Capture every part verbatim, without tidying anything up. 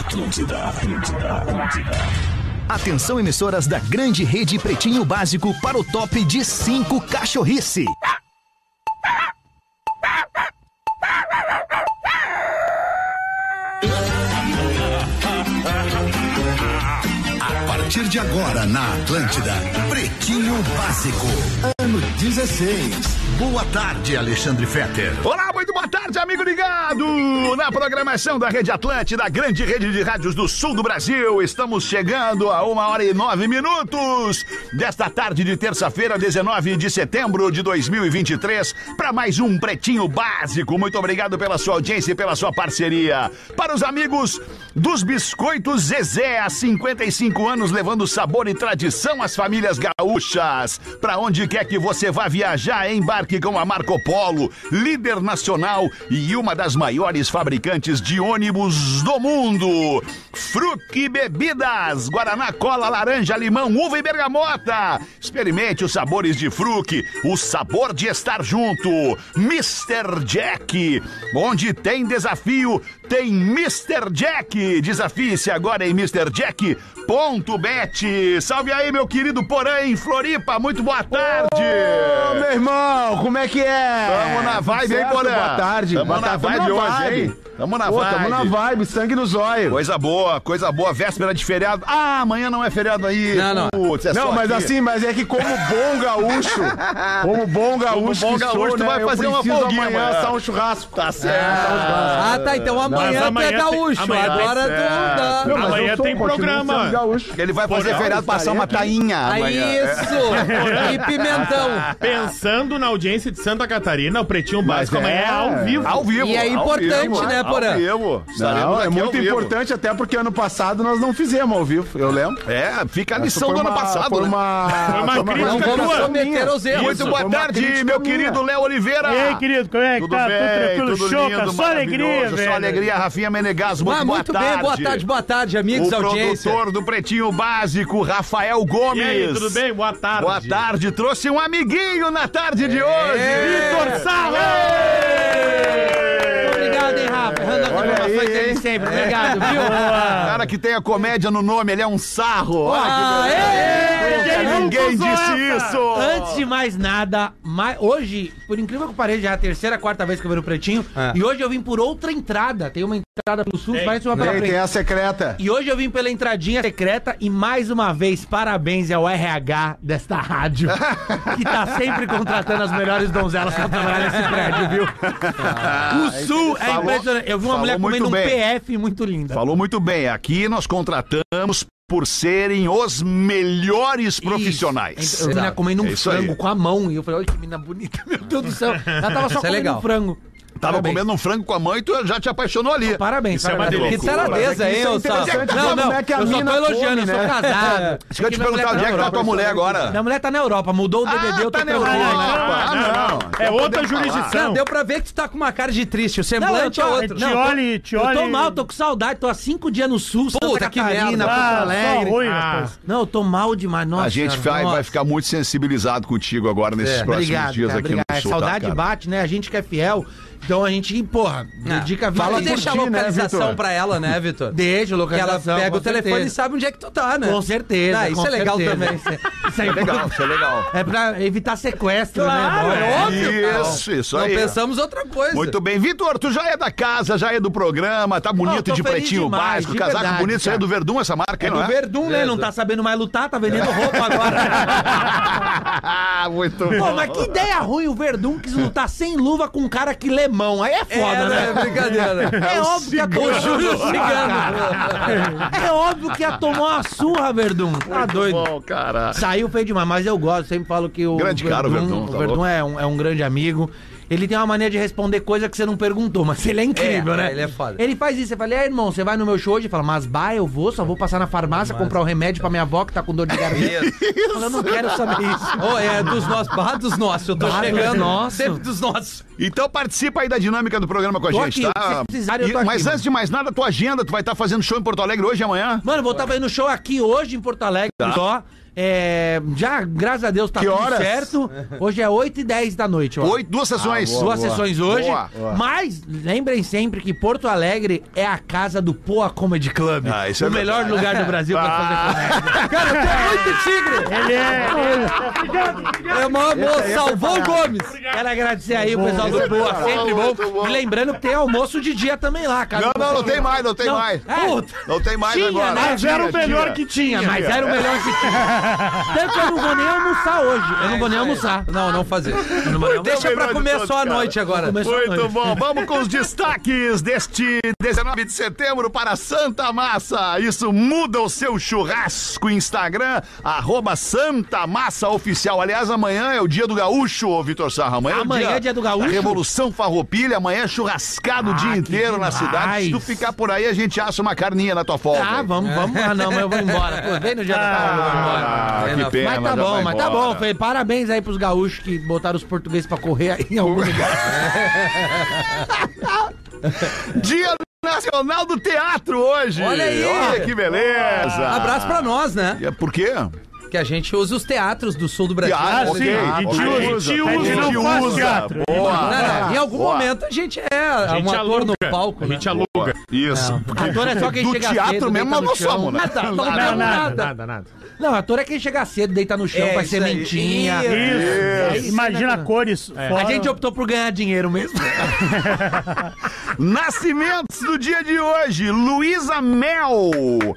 Atlântida, Atlântida, Atlântida. Atenção, emissoras da grande rede Pretinho Básico para o top de cinco cachorrice. A partir de agora na Atlântida, Pretinho Básico, ano dezesseis. Boa tarde, Alexandre Fetter. Olá, muito boa tarde, amigo ligado! Na programação da Rede Atlântida, grande rede de rádios do sul do Brasil, estamos chegando a uma hora e nove minutos desta tarde de terça-feira, dezenove de setembro de dois mil e vinte e três, para mais um Pretinho Básico. Muito obrigado pela sua audiência e pela sua parceria. Para os amigos dos Biscoitos Zezé, há cinquenta e cinco anos, levando sabor e tradição às famílias gaúchas. Para onde quer que você vá viajar, embarque com a Marco Polo, líder nacional e uma das maiores fabricantes de ônibus do mundo. Fruc Bebidas, Guaraná, cola, laranja, limão, uva e bergamota. Experimente os sabores de Fruc, o sabor de estar junto. mister Jack, onde tem desafio, tem mister Jack. Desafie-se agora em mister jack ponto bet. Salve aí, meu querido Porã em Floripa, muito boa tarde. Ô, meu irmão, como é que é? Tamo na vibe, hein, Porã? Boa tarde. Tamo boa na tarde. vibe Tamo na hoje, vibe. hein? Tamo na Pô, vibe. Tamo na vibe, sangue no zóio. Coisa boa, coisa boa. Véspera de feriado. Ah, amanhã não é feriado aí. Não, não. Putz, é não, só mas aqui. assim, mas é que como bom gaúcho, como bom gaúcho Como bom que gaúcho, sou, tu né, vai fazer eu uma preciso folguinha amanhã amanhã. assar um churrasco. Tá certo. Ah, tá, então amanhã, amanhã tu é gaúcho, tem- amanhã agora tem- tu não dá. Não, mas Amanhã eu sou, tem continuo programa. sendo gaúcho. Ele vai fazer Porã, feriado, passar uma tainha Ah, amanhã. isso! E pimentão. Pensando na audiência de Santa Catarina, o Pretinho Básico Mas é- amanhã é ao vivo. Ao vivo. E é ao importante, vivo, né, Porã? Ao vivo. Estaremos Não, é aqui ao muito vivo. importante, até porque ano passado nós não fizemos ao vivo, eu lembro. É, fica a Essa lição foi do ano uma- passado, Foi né? uma, Foi uma crítica Não vamos tua. cometer os erros. Muito boa foi uma tarde, crítica meu minha. querido Léo Oliveira. E aí, querido, como é que Tudo tá? bem, Tudo tranquilo? tudo Show, lindo, cara. Só alegria, maravilhoso, velho. Só alegria, Rafinha Menegas, muito, Mas muito boa bem, tarde. boa tarde, boa tarde, amigos da O audiência. produtor do Pretinho Básico, Rafael Gomes. E aí, tudo bem? Boa tarde. Boa tarde, trouxe um amiguinho na tarde de hoje. Vitor Sala! Obrigado, hein, Rafa. Errando as Olha informações aí, dele hein? sempre. Obrigado, viu? Cara que tem a comédia no nome, ele é um sarro. Olha que Ah, beleza. é? Ninguém usou disse essa. isso. Antes de mais nada, mais, hoje, por incrível que pareça, já é a terceira, quarta vez que eu venho no Pretinho. É. E hoje eu vim por outra entrada. Tem uma entrada pelo sul, Tem. parece uma pela Tem, frente. tem a secreta. E hoje eu vim pela entradinha secreta e mais uma vez, parabéns ao R H desta rádio, que tá sempre contratando as melhores donzelas pra trabalhar nesse prédio, viu? o sul é Falou- impressionante. Eu vi uma falou mulher muito comendo um bem. P F muito linda. Falou muito bem. Aqui nós contratamos por serem os melhores profissionais. Isso. Eu vi ela comendo um É isso frango aí. com a mão. E eu falei, olha que menina bonita, meu Deus do céu. Ela tava só Isso é comendo legal. um frango. Tava Parabéns. comendo um frango com a mãe e tu já te apaixonou ali. Parabéns, Isso é uma parabéns. delícia. Que taradeza, hein, Isso é ô Sal? interessante Não, como não, é que a eu só tô mina elogiando, come, eu sou né? casado. Deixa eu te perguntar onde é que tá tua mulher agora. Minha mulher tá na Europa, mudou o D V D, Ah, eu tô tá na tranquilo. Europa. né? Ah, não. É Então outra podemos falar. jurisdição. Não, deu pra ver que tu tá com uma cara de triste. O Não, eu semblante tô, é outro. Te não, eu tô- olhe, te eu tô olhe. mal, tô com saudade, tô há cinco dias no sul, Santa Puta, que Catarina, merda. Porto Ah, Alegre. só ruim, Ah. rapaz. Não, eu tô mal demais, nossa. A gente cara, vai, vai nossa. ficar muito sensibilizado contigo agora nesses É. próximos Obrigado, dias cara, aqui obrigado. no sul. Saudade tá, cara? bate, né? A gente que é fiel, então a gente, porra, dedica a vida. Fala, a deixa a ti, né, localização Vitor? pra ela, né, Vitor? Deixa a Que ela localização. pega com o telefone certeza. e sabe onde é que tu tá, né? Com certeza. Ah, isso com é legal certeza. também. Isso é, isso é É legal, importante. isso é legal. É pra evitar sequestro, Claro, né? é óbvio. Isso, isso Não aí. pensamos outra coisa. Muito bem. Vitor, tu já é da casa, já é do programa, tá bonito Não, tô de feliz pretinho demais, básico, de casaco verdade, bonito, isso aí é cara. do Verdun, essa marca, É hein, não do é? Verdun, né? Não tá sabendo mais lutar, tá vendendo roupa agora. Muito Pô, bom. mas que ideia ruim, o Verdun quis lutar sem luva com um cara que lê mão. Aí é foda, É, né? né? Brincadeira. É óbvio que ia tomar O Júlio É óbvio que ia tomar uma surra, Verdun. Tá doido. Bom, cara. Saiu feio demais, mas eu gosto. Sempre falo que o Grande cara, o Verdun, tá o Verdun louco? é um, é um grande amigo. Ele tem uma maneira de responder coisa que você não perguntou, mas ele é incrível, É, né? ele é foda. Ele faz isso, você fala, é, irmão, você vai no meu show hoje? Ele fala, mas bah, eu vou, só vou passar na farmácia, comprar o remédio pra minha avó que tá com dor de garganta. Eu falo, eu não quero saber isso. Ô, é dos nossos, barra dos nossos, eu tô Barra dos chegando. nossos. Sempre dos nossos. Então participa aí da dinâmica do programa com a Tô gente, aqui, tá? se precisarem, eu tô E- aqui, Mas mano. antes de mais nada, tua agenda, tu vai estar fazendo show em Porto Alegre hoje e amanhã? Mano, vou estar fazendo show aqui hoje em Porto Alegre Tá. só. É, já, graças a Deus, tá Que tudo horas? certo. Hoje é oito e dez da noite, ó. Oito, duas sessões. Ah, boa. Duas sessões hoje. Boa. Mas lembrem sempre que Porto Alegre é a casa do Poa Comedy Club. Ah, isso é o melhor verdade. lugar do Brasil pra fazer comédia. Cara, eu tenho muito tigre. Ele é. É o maior moço, salvou o Gomes. Quero agradecer aí o pessoal do Poa, sempre bom. Muito bom. E lembrando que tem almoço de dia também lá, cara. Não, não, não tem mais, não tem Não. mais. É. Puta. Não tem mais Tinha, agora. né? Mas era o Tinha, melhor tinha. que tinha. Mas era o melhor que tinha. Tanto que eu não vou nem almoçar hoje. Eu não vou nem almoçar. Não, não fazer. Eu não vou nem almoçar. Deixa pra melhor de comer todos, só à cara. noite agora. Começou a Muito noite. bom, vamos com os destaques deste dezenove de setembro para Santa Massa. Isso muda o seu churrasco. Instagram, arroba Santa Massa Oficial. Aliás, amanhã é o dia do gaúcho, ô Vitor Sarra. Amanhã, Amanhã é é dia do gaúcho? da Revolução Farroupilha. Amanhã é churrascado o Ah, dia que inteiro na demais. cidade. Se tu ficar por aí, a gente assa uma carninha na tua folga. Ah, vamos, vamos. Ah, não, mas eu vou embora. Pô, vem no dia da folga, eu vou embora. Ah, É, que não. pena. Mas tá já bom, vai mas tá embora. bom, Fê. Parabéns aí pros gaúchos que botaram os portugueses pra correr aí em algum lugar. Dia Nacional do Teatro hoje. Olha aí. Olha que beleza. Abraço pra nós, né? E é Por quê? Que a gente usa os teatros do sul do Brasil. Ah, sim, ok. a gente Ok. usa, a gente A usa, gente não faz usa. teatro. Boa. Não, não, em algum Boa. momento a gente é A gente um ator aluga. no palco, A né? gente aluga. Isso. Ator é só quem Do chega teatro cedo, mesmo deita nós no chão. somos, né? Nada, não, Não, não, nada, nada. nada, nada. Não, ator é quem chega cedo, deita no chão, É, faz isso aí. sementinha. Isso. É isso, Imagina né? cores A fora. gente optou por ganhar dinheiro mesmo. Nascimentos do dia de hoje. Luísa Mel.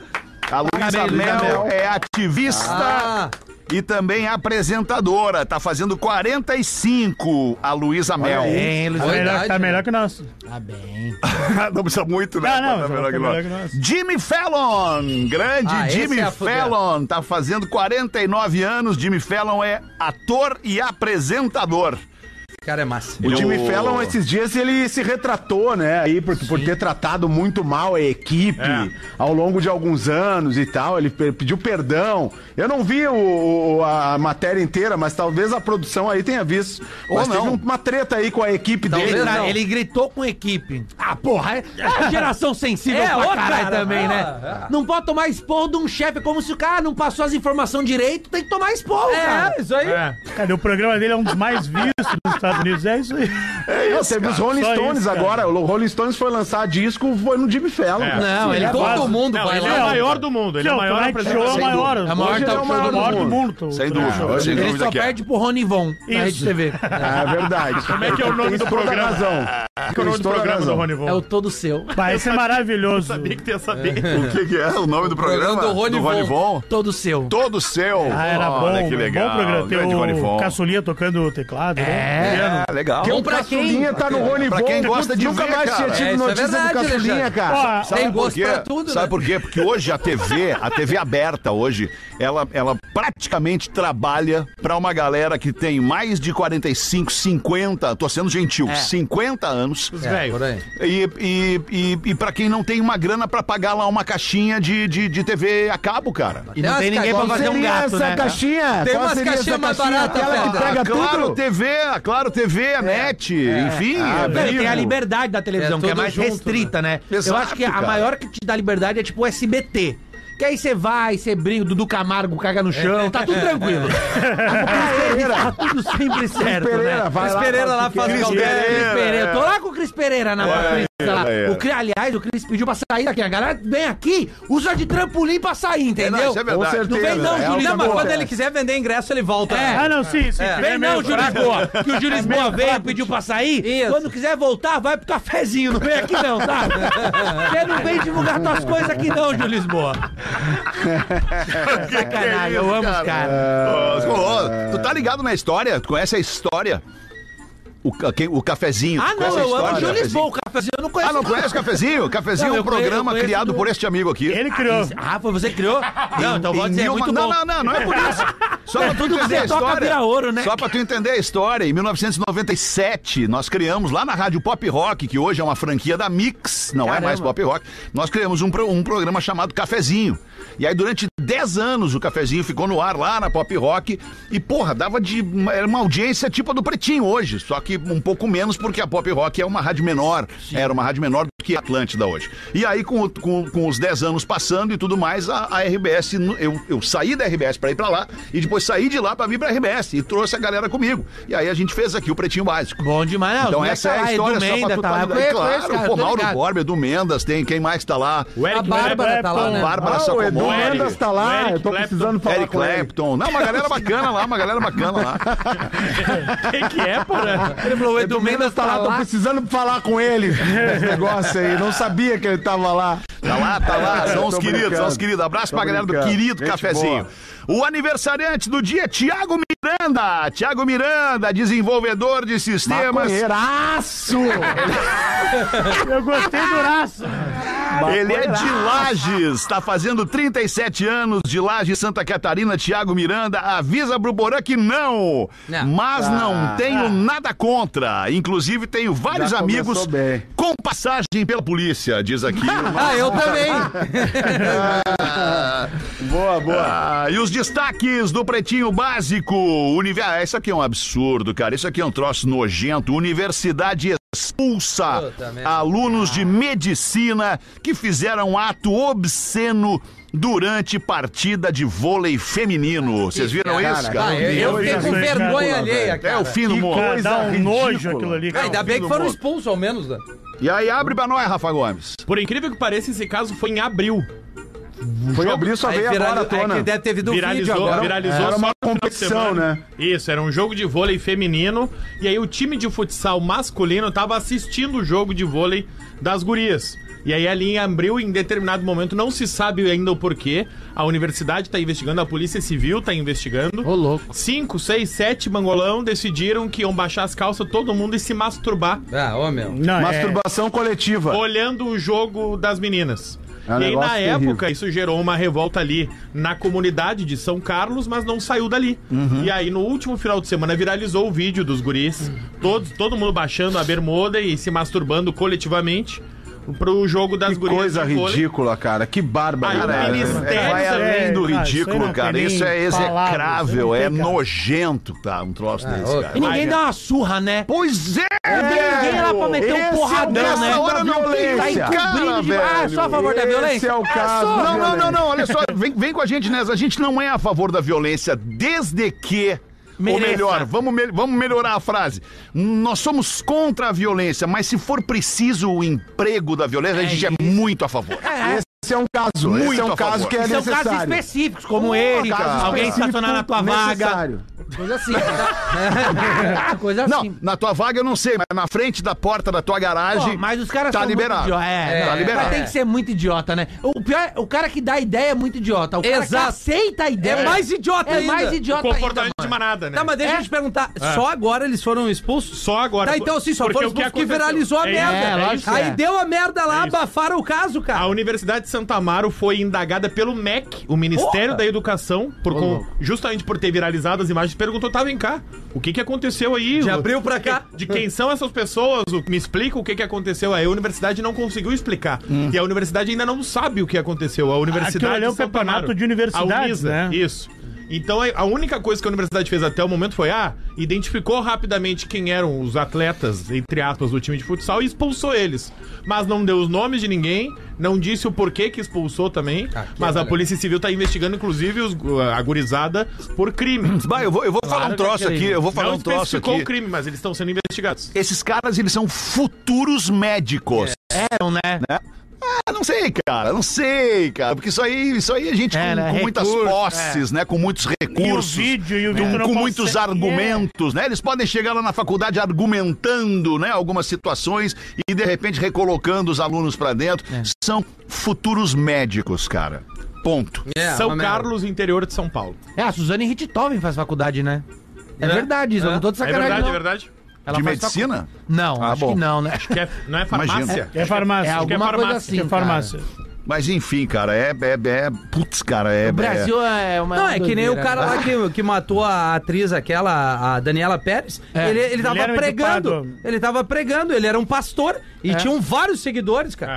A Luísa Parabéns, Luísa Mel Mel. é ativista Ah, e também apresentadora. Tá fazendo quarenta e cinco, a Luísa Mel. Bem, Luiz. Tá melhor, Verdade, tá né? melhor que nós. Tá bem. Não precisa muito, né? Não, não, Tá tá melhor que melhor nós. que nós. Jimmy Fallon, grande Ah, esse Jimmy é a fuder. Fallon, tá fazendo quarenta e nove anos. Jimmy Fallon é ator e apresentador. cara, é massa. O Jimmy O- Fallon, esses dias, ele se retratou, né? Aí, por, por ter tratado muito mal a equipe É. ao longo de alguns anos e tal. Ele pe- pediu perdão. Eu não vi o, o- a matéria inteira, mas talvez a produção aí tenha visto. Ou Mas não. teve um- uma treta aí com a equipe Talvez dele. Ele, não. tra- ele gritou com a equipe. Ah, porra, é, é uma geração sensível É, pra outra, caralho cara. também, né? Ah, Não pode tomar esporro de um chefe, como se o cara não passou as informações direito, tem que tomar esporro, cara. É, isso aí. É. Cara, o programa dele é um dos mais vistos nos Estados Unidos. É isso aí. Não, teve os Rolling Só Stones isso, cara. agora. O Rolling Stones foi lançar disco, foi no Jimmy Fallon. É. Não, ele é Todo quase- mundo Não, vai ele lá. é o maior do mundo. Ele é o maior Tonight apresentador. Show É o maior. É o maior Hoje ele é talk o show maior do do maior do mundo. mundo. Sem dúvida, sem Ele dúvida só que é. perde pro Rony Von na Isso. Rede T V. É verdade. Como é que é o nome Tem do toda a programa? razão. Qual é o nome do toda a programa do razão. Rony Von? É o todo seu. Vai, esse é maravilhoso. sabia que ia saber. O que, que é o nome do programa? programa do Rony Von. Von? Todo seu. Todo seu. Ah, era bom. Olha que legal. Bom programa. Tem Grande Rony o Von. Caçulinha tocando o teclado. É. Né? É, legal. Porque o pra quem? Caçulinha tá no Rony Pra Von. quem gosta de Nunca ver, mais cara. tinha tido É, isso é notícia verdade, do Caçulinha, Alexandre. cara. Ó, Sabe Tem por gosto quê? pra tudo, Sabe né? por quê? Porque hoje a T V, a T V aberta hoje, ela, ela praticamente trabalha pra uma galera que tem mais de quarenta e cinco, cinquenta, tô sendo gentil, É. cinquenta anos. É, por aí. E, e, e, e pra quem não tem uma grana pra pagar lá uma caixinha de, de, de T V a cabo, cara. E não tem Tem ninguém pra umas fazer um Seria gato, essa né? caixinha? Tem Qual umas seria essa caixinhas mais caixinha? baratas, Aquela que Pedro. pega a Claro tudo? T V, a Claro T V, a NET, enfim. Ah, é Não, e tem a vivo. liberdade da televisão, É que é tudo mais junto, restrita, né? Exato, Eu acho que a cara. maior que te dá liberdade é tipo o S B T. Que aí você vai, você brinca, o Dudu Camargo caga no chão, tá tudo tranquilo. Tá tudo sempre certo, Pereira, né? vai Cris lá. Pereira lá o que faz quer. o Cris Pereira. Pereira. Pereira. Eu tô lá com o Cris Pereira na É, pista lá. é, é. O Cris, aliás, o Cris pediu pra sair daqui. A galera vem aqui, usa de trampolim pra sair, É, entendeu? não, isso é Com verdade. certeza. Não vem não, é Júlio. o que Não, mas quando acontece. ele quiser vender ingresso, ele volta. É. Ah, não, sim, sim. É. Vem não, Júlio Lisboa. Que o Júlio Lisboa veio, pediu pra sair. Isso. Quando quiser voltar, vai pro cafezinho. Não vem aqui não, tá? Você não vem divulgar tuas coisas aqui não, Júlio Lisboa. Sacanagem, eu amo os caras. Ô, ô, tu tá ligado na história? Tu conhece a história? O, ca- quem- o cafezinho. Ah, Tu conhece não, a eu amo história o do Júlio cafezinho? Lisboa. O cafezinho eu não conheço. Ah, não conhece o cafezinho? O cafezinho Não, é um eu conheço- programa eu conheço criado do- por este amigo aqui. Ele criou. Ah, foi você que criou? Não, então pode Em dizer, é mil- muito não, bom. não, não, não é por isso. Só pra tu tudo que entender a você toca história. vira ouro, né? Só pra tu entender a história, em mil novecentos e noventa e sete, nós criamos lá na Rádio Pop Rock, que hoje é uma franquia da Mix, não Caramba. é mais Pop Rock, nós criamos um, pro- um programa chamado Cafezinho. E aí, durante dez anos o cafezinho ficou no ar lá na Pop Rock e, porra, dava de... Era uma audiência tipo a do Pretinho hoje, só que um pouco menos porque a Pop Rock é uma rádio menor. Sim. Era uma rádio menor do que a Atlântida hoje. E aí, com, com, com os dez anos passando e tudo mais, a, a R B S, eu, eu saí da R B S pra ir pra lá e depois saí de lá pra vir pra R B S e trouxe a galera comigo. E aí a gente fez aqui o Pretinho Básico. Bom demais, não. Então essa é a história, só pra tu tá ligado. Claro, pô, Mauro Borba, Edu Mendas, tem quem mais tá lá? O Eric, a Bárbara tá lá, né? Bárbara ah, Sacomori. O Edu Mendas tá lá, eu tô precisando falar Eric com ele. Clapton. Não, uma galera bacana lá, uma galera bacana lá. Quem que é, porra? Ele falou, o Edu Mendas tá lá, tô precisando falar com ele. Esse negócio aí, não sabia que ele tava lá. Tá lá, tá lá, são os queridos, brincando. são os queridos. Abraço Tô pra galera do brincando. querido Gente cafezinho. boa. O aniversariante do dia, Tiago Miranda. Tiago Miranda, desenvolvedor de sistemas. Maconheiraço! Eu gostei do raço. Ele é de Lages, tá fazendo trinta e sete anos, de Lages, Santa Catarina. Tiago Miranda, avisa pro Porã que não, Não. mas Ah, não tenho ah. nada contra. Inclusive tenho vários Já amigos começou bem. com passagem pela polícia, diz aqui. Ah, eu também. Boa, boa. Ah, e os destaques do Pretinho Básico. Univer... ah, isso aqui é um absurdo, cara. Isso aqui é um troço nojento. Universidade expulsa Puta merda. alunos de medicina que fizeram ato obsceno durante partida de vôlei feminino. Vocês viram cara, isso, Ah, cara? eu, eu fiquei com Coisa vergonha ridícula, alheia, velho. cara. É o fim do mundo. coisa Dá um nojo ridícula. aquilo ali. É, Ainda o bem fim que do foram mundo. expulsos, ao menos, né? E aí, abre pra nós, Rafa Gomes. Por incrível que pareça, esse caso foi em abril. Foi abrir, só Aí veio virali- agora à tona. é que deve ter vindo o vídeo Viralizou, agora. viralizou Era só uma no final de competição, semana. né? Isso, era um jogo de vôlei feminino. E aí o time de futsal masculino tava assistindo o jogo de vôlei das gurias. E aí ali em abril, em determinado momento, não se sabe ainda o porquê. A universidade tá investigando, a polícia civil tá investigando. Ô, louco. Cinco, seis, sete mangolão decidiram que iam baixar as calças todo mundo e se masturbar, Ah, ô, meu. Não, Masturbação coletiva. olhando o jogo das meninas. É um e aí, negócio na terrível. época, isso gerou uma revolta ali na comunidade de São Carlos, mas não saiu dali. Uhum. E aí, no último final de semana, viralizou o vídeo dos guris, todos, todo mundo baixando a bermuda e se masturbando coletivamente pro jogo das Que gurias coisa de vôlei. ridícula, cara. Que bárbaro. Aí o cara. Ministério É, vai além do É, cara, ridículo, isso aí não cara. tem Isso é nem palavras, execrável, isso é aí não tem, cara. nojento, tá? Um troço desse, ô, cara. E ninguém Ai, dá uma surra, né? Pois é, Ninguém lá pra meter um Esse porradão, é o né? caso hora da não tem violência. Tá encobrindo de... Ah, só a favor da Esse violência? é o caso. só. da Não, não, não, violência. não, olha só, vem, vem com a gente nessa. A gente não é a favor da violência, desde que. Mereça. Ou melhor, vamos, me- vamos melhorar a frase. Nós somos contra a violência, mas se for preciso o emprego da violência, a gente é muito a favor. É, Esse é um caso. Muito Esse é um a caso favor. que é são casos necessário. específicos, como Pô, esse, caso alguém específico estacionar na tua vaga. necessário. Coisa assim. Tá? Coisa Não, assim. na tua vaga eu não sei, mas na frente da porta da tua garagem. Pô, mas os caras tá são liberado. muito idiotas. É, É, tá liberado. é. Mas tem que ser muito idiota, né? O pior, o cara que dá ideia é muito idiota. O cara Exato. que aceita a ideia É mais idiota é ainda. mais O idiota ainda, comportamento de mano. manada, né? Tá, mas deixa É? eu te perguntar. Só agora eles foram expulsos? Só agora. Tá, então assim, só Porque foram o que expulsos porque aconteceu- viralizou a É merda. isso, É, é lógico isso. que Aí é. deu a merda lá, É isso. abafaram o caso, cara. A Universidade de Santa Amaro foi indagada pelo M E C, o Ministério Porra! da Educação, por com- justamente por ter viralizado as imagens, perguntou, tá, vem cá, o que que aconteceu aí? De O- abril pra cá. De quem são essas pessoas? O- Me explica o que que aconteceu. Aí a universidade não conseguiu explicar. E a universidade ainda não sabe o que aconteceu. A Universidade Aquilo ali é o de Santa campeonato Amaro, de universidades, a Unisa, né? Isso. Então a a única coisa que a universidade fez até o momento foi, ah, identificou rapidamente quem eram os atletas, entre aspas, do time de futsal e expulsou eles. Mas não deu os nomes de ninguém, não disse o porquê que expulsou também, mas a olha. Polícia Civil tá investigando, inclusive, os, a gurizada por crime. Vai, eu vou, eu vou falar um troço aqui, eu vou falar Não um troço especificou aqui. o crime, mas eles estão sendo investigados. Esses caras, eles são futuros médicos. Eram, né? Ah, não sei, cara, não sei, cara, porque isso aí, isso aí a gente É, com, né? com muitas Recurso, posses, né, com muitos recursos, vídeo, e o com, vídeo não com consegue- muitos argumentos, né, eles podem chegar lá na faculdade argumentando, né, algumas situações e de repente recolocando os alunos pra dentro, são futuros médicos, cara, ponto. É, São uma merda. Carlos, interior de São Paulo. É, a Suzane Richthofen faz faculdade, né? É, É? verdade, isso. Eu É? não tô de É sacanagem, verdade, não. é verdade? Ela De faz medicina? facu- Não, Ah, acho bom. que não, né? Que é- não é farmácia? É farmácia. É que é alguma coisa farmácia, assim, É farmácia. Mas enfim, cara, é, é, é putz, cara, é... O Brasil é uma Não, é que nem o doideira, cara né? lá que, que matou a atriz aquela, a Daniela Pérez. É. Ele, ele tava Ele era pregando. equipado. Ele tava pregando, ele era um pastor e É. tinham vários seguidores, cara. É.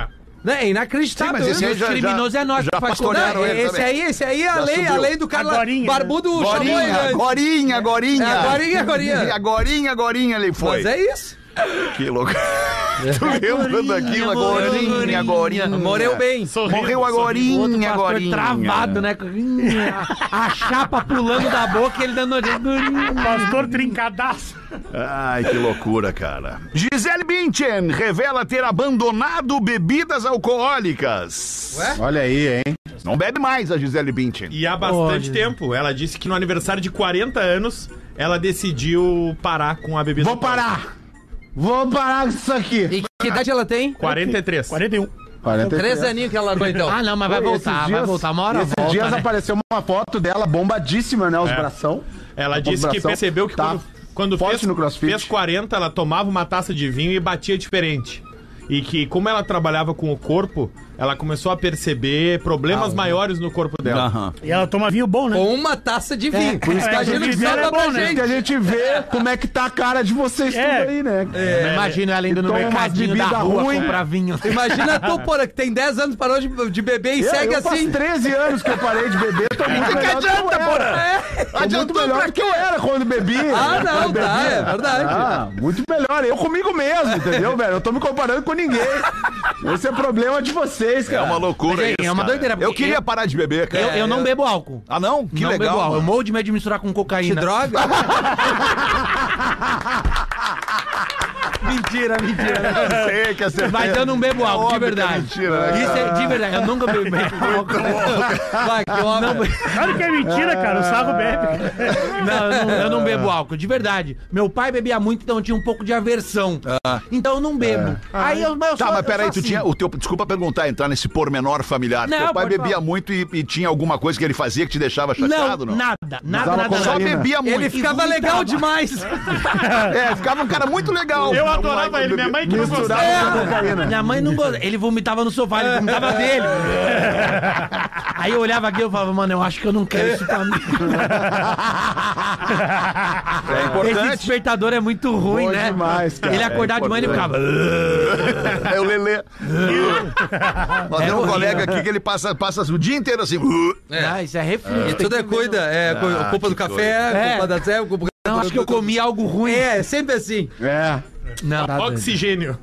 É inacreditável. Sim, mas esse né? aí já- criminoso é nós já que faz pastorearam conta. ele Esse também. aí, esse aí é a Já lei, a subiu. lei do cara Agorinha, barbudo chamou ele Gorinha, antes. gorinha, gorinha. É, agorinha, agorinha. Agorinha, agorinha ele foi. Mas é isso. Que louco. Tu lembra daquilo? Agorinha, agorinha. Morreu bem. Sorrindo, Morreu O outro agorinha, pastor agorinha. travado, né? A, a chapa pulando da boca e ele dando orelha. Pastor trincadaço. Ai, que loucura, cara. Gisele Bündchen revela ter abandonado bebidas alcoólicas. Olha aí, hein? Não bebe mais a Gisele Bündchen. E há bastante Olha. tempo. Ela disse que no aniversário de quarenta anos, ela decidiu parar com a bebida. Vou parar! Vou parar com isso aqui. E que idade ela tem? quarenta e três. quarenta e um. quarenta e três. Três aninhos que ela largou então. Ah, não, mas vai Esses voltar, vai dias- voltar. Uma hora Esses volta, dias né? apareceu uma foto dela bombadíssima, né? Os É. bração. Ela A disse que bração percebeu que tá quando, quando forte fez, no CrossFit. fez quarenta, ela tomava uma taça de vinho e batia diferente. E que, como ela trabalhava com o corpo, ela começou a perceber problemas maiores no corpo dela. Aham. E ela toma vinho bom, né? Com uma taça de vinho. Por isso É, que imagina o que vinho sobra é bom, pra né? Que gente. a gente vê como é que tá a cara de vocês É. tudo aí, né? Eu imagino ela indo no Toma umas mercadinho da bebida rua ruim. comprar vinho. Imagina tu, porra, que tem dez anos, parou de, de beber e Eu, segue eu assim. faz treze anos que eu parei de beber, tô muito melhor do que eu era. Tô muito Adiantou melhor pra do que eu era quando bebi. Ah, não, Quando tá, bebia. é verdade. Ah, muito melhor. Eu comigo mesmo, entendeu, velho? Eu tô me comparando com ninguém. Esse é problema de vocês, É cara. uma loucura Mas é- isso, é uma cara. doideira, Eu porque queria eu- parar de beber, cara. Eu, eu não bebo álcool. Ah, não? Que não legal. bebo álcool. Eu mano. morro de medo de misturar com Que cocaína. droga. Mentira, mentira. Eu sei que é certeza. Mas eu não bebo álcool, de Óbvio que é verdade. mentira, né, Isso é de verdade. Eu nunca bebi álcool. Vai, que homem. Claro que é mentira, cara. O sarro bebe. Não, eu não, eu não bebo álcool, de verdade. Meu pai bebia muito, então eu tinha um pouco de aversão. Então eu não bebo. Aí eu, mas eu Tá, sou- mas eu peraí, sou tu assim. tinha. O teu, desculpa perguntar, entrar nesse pormenor familiar. Não, Teu pai pode bebia falar. muito e, e tinha alguma coisa que ele fazia que te deixava Não, chateado, não? nada, nada, Usava nada. Só nada. cocaína. bebia muito. Ele ficava vomitava. legal demais. É, ficava um cara muito legal. Eu adorava ele, minha mãe que não Misturava gostava. com cocaína. Minha mãe não gostava. Ele vomitava no sofá, ele vomitava dele. Aí eu olhava aqui e eu falava, mano, eu acho que eu não quero isso pra mim. É Esse importante. despertador é muito ruim, Bom né? demais, cara. Ele acordava de manhã e ele ficava. É o Lelê. Nós temos um horrível. colega aqui que ele passa, passa o dia inteiro assim. Ah, isso é refluxo. E tudo é cuida. É Ah, culpa do que café, É. culpa da Zé, culpa Não, acho que eu comi algo ruim. É, é sempre assim. É. Não, tá doido. Oxigênio.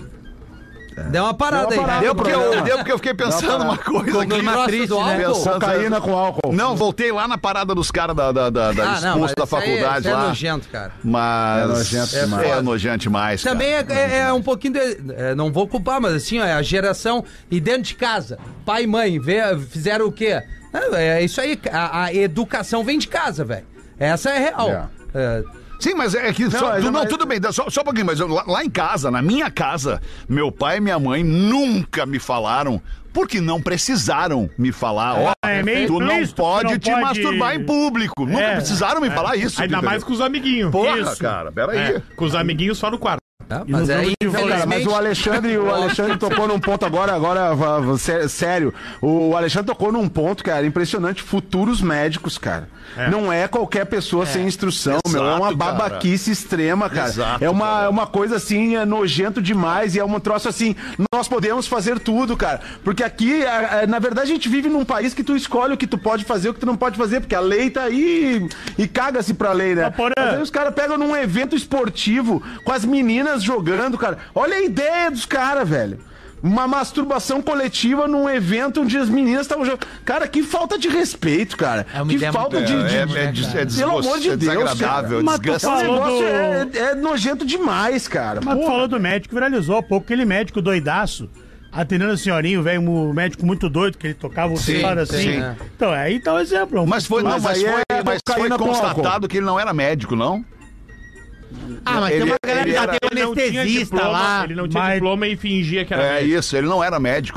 Deu uma parada Deu uma aí. parada. Deu porque, eu, problema. deu porque eu fiquei pensando uma coisa Com o aqui. troço triste, do né? álcool. Pensando- Cocaína com álcool. Não, voltei lá na parada dos caras da, da, da, da Ah, não, mas expulso da isso aí- faculdade isso é lá. nojento, cara. Mas. É nojento é, demais. é nojento demais. cara. Também é, é- é um pouquinho de. é, não vou culpar, mas assim, ó, é a geração. E dentro de casa, pai e mãe vê, fizeram o quê? É, é isso aí, a, a educação vem de casa, velho. Essa é real. É. É, Sim, mas é que. só- mas tu- é não, mais- tudo bem, dá- só, só um pouquinho, mas eu- lá, lá em casa, na minha casa, meu pai e minha mãe nunca me falaram. Porque não precisaram me falar, ó, é meio tu não implícito, pode tu não te pode- masturbar em público. Nunca É. precisaram me falar isso. Ainda entendeu? mais com os amiguinhos. Porra, Isso. cara, peraí. É, com os amiguinhos só no quarto. tá? E Mas no é, jogo de vôlei, Cara, mas infelizmente. o Alexandre, o Alexandre tocou num ponto agora, agora, va- va- sé- sério. O Alexandre tocou num ponto, cara, impressionante. Futuros médicos, cara. Não é qualquer pessoa sem instrução, meu. É uma Exato, cara. babaquice extrema, cara. Exato, é uma, cara. é uma coisa assim, é nojento demais. E é um troço assim, nós podemos fazer tudo, cara. Porque aqui, a- a- na verdade, a gente vive num país que tu escolhe o que tu pode fazer e o que tu não pode fazer, porque a lei tá aí e caga-se pra lei, né? Mas, Porã, Mas aí os caras pegam num evento esportivo com as meninas jogando, cara. Olha a ideia dos caras, velho. Uma masturbação coletiva num evento onde as meninas estavam jogando. Cara, que falta de respeito, cara. É uma que ideia falta muito- de. É, de- é, de- é, des- é Pelo amor de desgosto- é Deus, desagradável, é Mas tu desgastante. O falou negócio do- é, é nojento demais, cara. Mas tu Porra. falou do médico, viralizou há pouco, aquele médico doidaço, atendendo a senhorinha, o velho um médico muito doido, que ele tocava o Sim, celular assim. sim. Então, aí tá o exemplo. Mas foi, não, Mas mas aí foi, é mas foi cocaína com constatado álcool. que ele não era médico, não? Ah, mas Ele- tem uma galera ele que era- tem Ele não tinha anestesista diploma, lá. ele não tinha mas- diploma e fingia que era É médico. isso, ele não era médico. Mas tem uns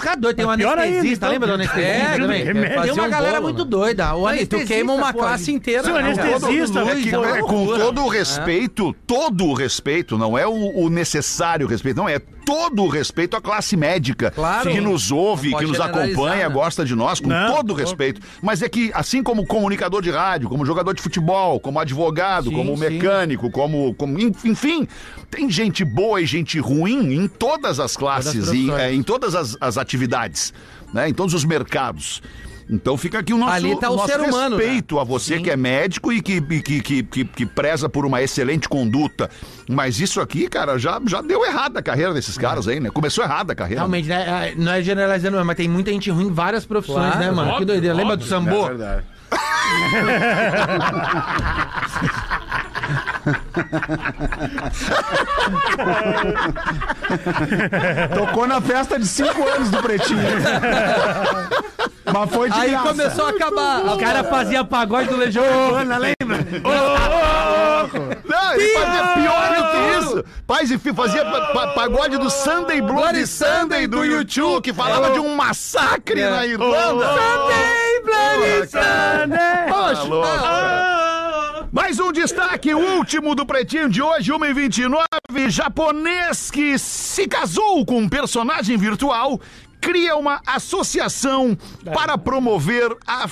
ficar doido. Tem um Mas pior ainda, anestesista, então. lembra do anestesista É, também? remédio. Tem Fazia uma um galera bolo, muito né? doida. O Aí tu anestesista, queima uma pô, classe inteira. Sim, o né? anestesista, É que, foi- é, com todo o respeito, todo o respeito, não é o, o necessário respeito, não, é todo o respeito à classe médica Claro. que nos ouve, Não que pode nos generalizar, acompanha, né? gosta de nós, com Não, todo o tô- respeito. Mas é que, assim como comunicador de rádio, como jogador de futebol, como advogado, Sim, como sim. mecânico, como, como. Enfim, tem gente boa e gente ruim em todas as classes, Todas as e, profissões. é, em todas as, as atividades, né? Em todos os mercados. Então fica aqui o nosso, Ali tá o nosso ser humano, respeito a você que é médico e que, e que, que, que, que preza por uma excelente conduta. Mas isso aqui, cara, já, já deu errado a carreira desses caras aí, né? Começou errada a carreira. Realmente, né? Não é generalizando, mas tem muita gente ruim em várias profissões, Claro, né, mano? óbvio, Que doideira. Lembra óbvio. do Sambô? É verdade. Tocou na festa de cinco anos do Pretinho. Mas foi de Aí graça. começou a acabar. O cara fazia pagode do Legião Urbana, lembra? Não, ele fazia pior do que isso. Paz e Filho fazia pa- pa- pagode do Sunday Bloody Bloody Sunday Sunday do do YouTube, que falava de um massacre É. na Irlanda. Sunday, Bloody Sunday. Tá louco, cara. Mais um destaque, o último do Pretinho de hoje, uma e vinte e nove. Japonês que se casou com um personagem virtual cria uma associação para promover a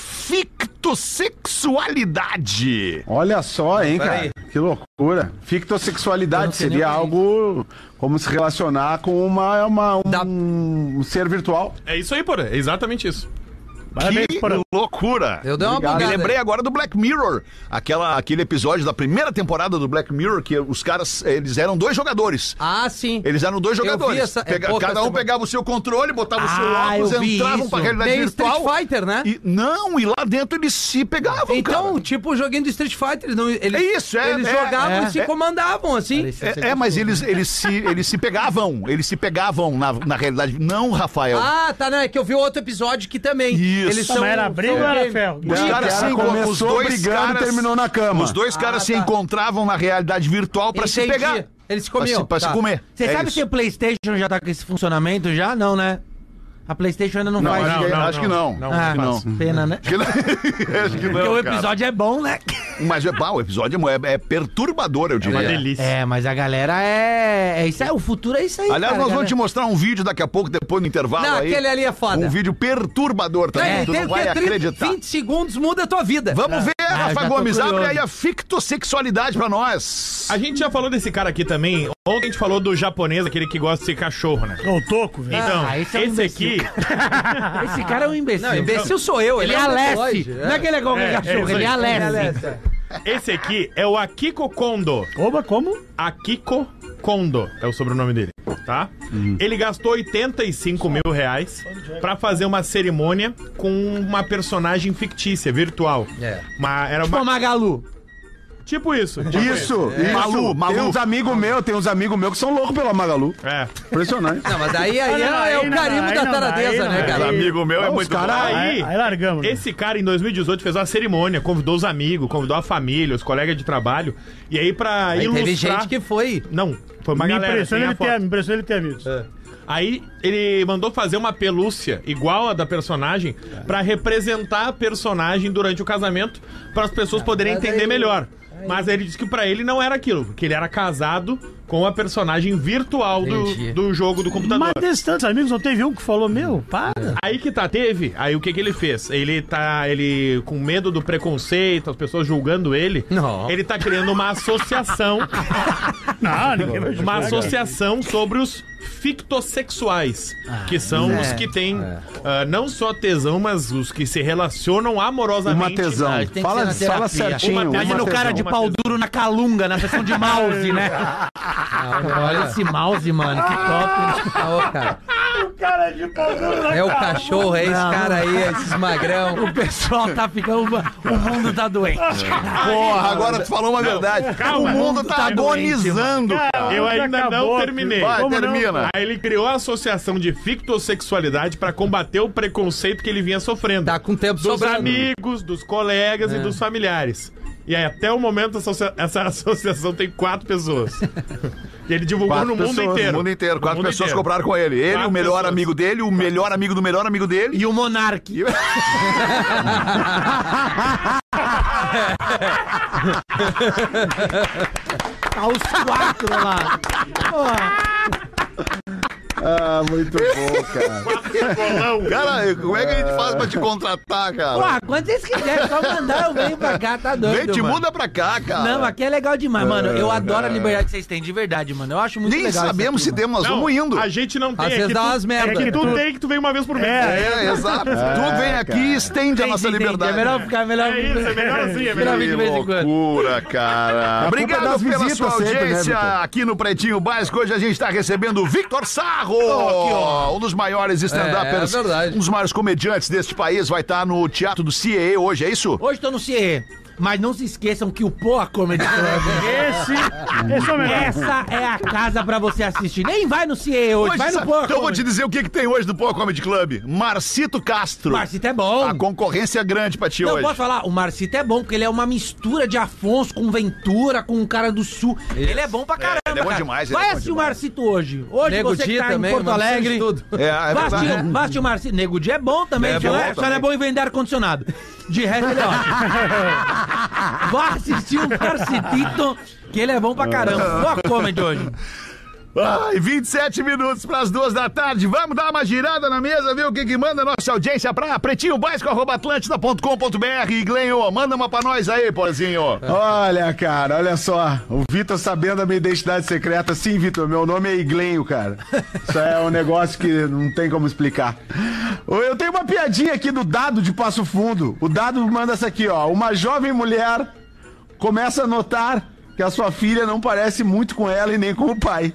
fictossexualidade. Olha só, hein, Peraí. cara. Que loucura. Fictossexualidade sei seria nem o que é algo como se relacionar com uma, uma- um, Da- um ser virtual. É isso aí, porra. É exatamente isso. Parabéns, Que porra. loucura. Eu dei uma Obrigado. Me bugada. lembrei agora do Black Mirror, aquela, aquele episódio da primeira temporada do Black Mirror, que os caras, eles eram dois jogadores. Ah, sim. Eles eram dois Eu vi jogadores. essa- é Pega- pouca cada um semana. pegava o seu controle, botava o seu Ah, óculos, eu vi entravam isso. pra realidade Meio virtual. Street Fighter, né? E, não, e lá dentro eles se pegavam, Então, cara. tipo o joguinho do Street Fighter. Eles, não, eles, É isso, é, Eles é, jogavam é, e se é. comandavam, assim. É, é, mas eles, eles, se, eles se pegavam, eles se pegavam na, na realidade. Não, Rafael. Ah, tá, não. É que eu vi outro episódio que também. Isso. Eles Mas era briga ou era ferro? Os É, caras que se era, encon- começou os dois brigando caras, e terminou na cama. Os dois caras Ah, se tá. encontravam na realidade virtual pra se Entendi. pegar. Eles se Pra comiam. se, pra se Tá. comer. Você É sabe isso. se o PlayStation já tá com esse funcionamento já? Não, né? A PlayStation ainda não, Não, faz. acho, que, não, acho que não. não. Ah, Acho que não. pena, né? Acho que não. Acho que não, Porque o cara. episódio é bom, né? Mas é, pá, o episódio é, é perturbador, eu É diria. uma delícia. É, mas a galera é. É isso aí, o futuro é isso aí. Aliás, cara, nós vamos galera. te mostrar um vídeo daqui a pouco, depois no intervalo Não, aí. aquele ali é foda. Um vídeo perturbador também, É, tu tem não o vai quê? trinta, acreditar. vinte segundos muda a tua vida. Vamos ver, Ah, Rafa já tô Gomes, abre curioso. aí a fictossexualidade pra nós. A gente já falou desse cara aqui também. Ontem a gente falou do japonês, aquele que gosta de ser cachorro, né? Ô, o toco, velho. Então, Ah, esse esse, é um imbecil. aqui. Esse cara é um imbecil. Não, imbecil sou eu. Ele Ele, é um Alessi. decolóide, Não é que ele é igual É, cachorro, é isso ele é aí. Alessi. Esse aqui é o Akiko Kondo. Oba, como? Akiko Kondo é o sobrenome dele, tá? Ele gastou oitenta e cinco mil reais pra fazer uma cerimônia com uma personagem fictícia, virtual. É. Uma, era Tipo uma, a Magalu. tipo isso. Tipo Isso, isso. Malu, Malu. Tem uns amigos meus, tem uns amigos meus que são loucos pela Magalu. É. Impressionante. Não, mas daí aí Não, não, é, é aí o não, carimbo aí da não, taradeza, aí não, né, aí cara? Amigo meu é Os muito cara- bom. Aí, Aí, aí largamos, né? esse cara em dois mil e dezoito fez uma cerimônia, convidou os amigos, convidou a família, os colegas de trabalho. E aí pra Aí ilustrar... teve gente que foi. Não, foi uma Me galera. impressiona tem a ele foto. ter, me impressiona ele ter amigos. Aí ele mandou fazer uma pelúcia igual a da personagem pra representar a personagem durante o casamento, para as pessoas poderem mas entender aí- melhor. Mas ele disse que pra ele não era aquilo, porque ele era casado com a personagem virtual Entendi. do, do jogo do computador. Mas desses tantos amigos, não teve um que falou, meu, para. Aí que tá, teve. Aí o que que ele fez? Ele tá, ele com medo do preconceito, as pessoas julgando ele. Não. Ele tá criando uma associação, Não, ninguém vai uma julgar, cara. associação sobre os fictossexuais, que são é. os que têm ah, não só tesão, mas os que se relacionam amorosamente. Uma tesão. tem que Fala, ser na fala terapia. certinho. Uma- uma Imagina o cara tesão. de pau duro na calunga, na sessão de mouse, né? Olha esse mouse, mano, que top. Ah, ô, cara. Cara de pau duro na É o cara. cachorro, é esse Não, cara não. aí, esses magrão. O pessoal tá ficando. O mundo tá doente. Porra, agora tu falou uma verdade. calma. O mundo tá, Tá doente, agonizando. cara. Eu ainda Acabou, não terminei. Vai, Como não? termina. Aí ele criou a associação de fictossexualidade pra combater o preconceito que ele vinha sofrendo. Tá com tempo dos sobrando. amigos, dos colegas e dos familiares. E aí, até o momento, essa associa- essa associação tem quatro pessoas. E ele divulgou Quatro no mundo pessoas, inteiro. No mundo inteiro. Quatro No mundo pessoas inteiro. compraram com ele. Ele, Quatro o melhor pessoas. amigo dele, o melhor amigo do melhor amigo dele. E o Monark. Tá os quatro lá. Ah, muito bom, cara. Cara, como é que a gente faz pra te contratar, cara? Pô, quando vocês quiserem, só mandar eu venho pra cá, tá doido, Vem, te mano. muda pra cá, cara. Não, aqui é legal demais, mano. Eu adoro a liberdade que vocês têm, de verdade, mano. Eu acho muito Nem legal. sabemos se isso aqui, temos, nós Não, vamos indo. A gente não tem. Às é vezes que dá tu- umas merda. É que tu tem que tu vem uma vez por mês. É, exato. tu vem aqui e estende a mano. nossa Entendi, liberdade. É melhor ficar, melhor É isso, é melhor assim, é melhor melhor vir de vez em quando. loucura, cara. culpa Obrigado das pela visitas sua sempre, né, audiência Vitor? aqui no Pretinho Básico. Hoje a gente está recebendo o Victor Sarro, um dos maiores stand-uppers, É, é verdade. um dos maiores comediantes deste país. Vai estar no Teatro do C I E hoje, é isso? Hoje tô no C E, mas não se esqueçam que o Poa Comedy Club... Esse, esse é o melhor. Essa é a casa pra você assistir. Nem vai no C E hoje, Hoje, vai no sabe- Poa então eu vou Comedy. te dizer o que, que tem hoje do Poa Comedy Club. Marcito Castro. Marcito é bom. A concorrência é grande pra ti Não, hoje. posso falar, o Marcito é bom, porque ele é uma mistura de Afonso com Ventura, com um cara do Sul. Ele é bom pra caramba, ele é bom cara. demais, ele Vai é bom assistir o demais. Marcito hoje. Hoje Nego você Di que tá também, em Porto mano, Alegre... tudo. É, é Vai verdade. assistir, vai assistir o Marcito. Nego Di é bom também, É só, bom é, só não é também. bom em vender ar-condicionado. De resto, ele é ótimo. Vai assistir o Marcitito, que ele é bom pra caramba. Boa comedy hoje. Ai, vinte e sete minutos para as duas da tarde. Vamos dar uma girada na mesa, ver o que que manda a nossa audiência pra pretinho básico arroba atlântida ponto com ponto br. Glenho, manda uma pra nós aí, porzinho. Olha, cara, olha só. O Vitor sabendo a minha identidade secreta. Sim, Vitor, meu nome é Iglenho, cara. Isso é um negócio que não tem como explicar. Eu tenho uma piadinha aqui do Dado de Passo Fundo. O Dado manda essa aqui, ó. Uma jovem mulher começa a notar que a sua filha não parece muito com ela e nem com o pai.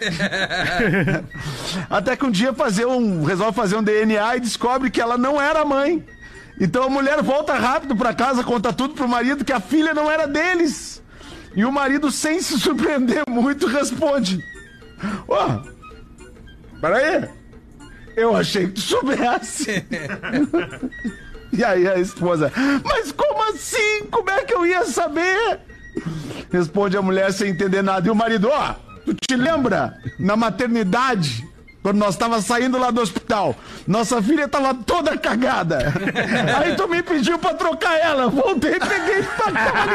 Até que um dia fazer um, resolve fazer um D N A e descobre que ela não era a mãe. Então a mulher volta rápido pra casa, conta tudo pro marido que a filha não era deles. E o marido, sem se surpreender muito, responde: Ó, peraí, eu achei que tu soubesse. E aí a esposa: mas como assim? Como é que eu ia saber? Responde a mulher sem entender nada. E o marido: ó, tu te lembra na maternidade, quando nós tava saindo lá do hospital, nossa filha tava toda cagada. Aí tu me pediu pra trocar ela. Voltei e peguei pra tava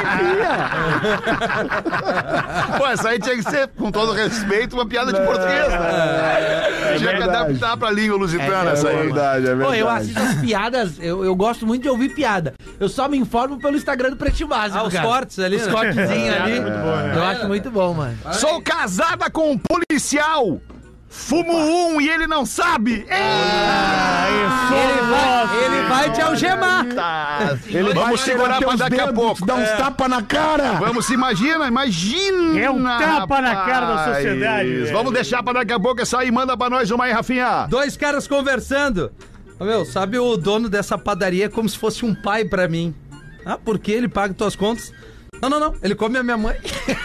limpinha. Pô, essa aí tinha que ser, com todo respeito, uma piada de português, né? Tinha que verdade. adaptar pra língua lusitana É essa aí. verdade, é Pô, verdade. eu assisto as piadas, eu, eu gosto muito de ouvir piada. Eu só me informo pelo Instagram do Pretinho Básico, Ah, os cara. cortes ali, Os né? cortezinhos ali. muito boa, né? Eu acho muito bom, mano. Sou casada com um policial. Fumo um e ele não sabe. Ele vai, ele vai te algemar. Eita. Ele vai Vamos segurar pra teus daqui a dedos, pouco. dar uns tapas na cara. Vamos, imagina, imagina. É um tapa na cara da rapaz. sociedade, velho. Vamos deixar pra daqui a pouco essa aí. Manda pra nós uma aí, Rafinha. Dois caras conversando. Ô, meu, sabe o dono dessa padaria é como se fosse um pai pra mim. Ah, por que ele paga tuas contas? Não, não, não. Ele come a minha mãe.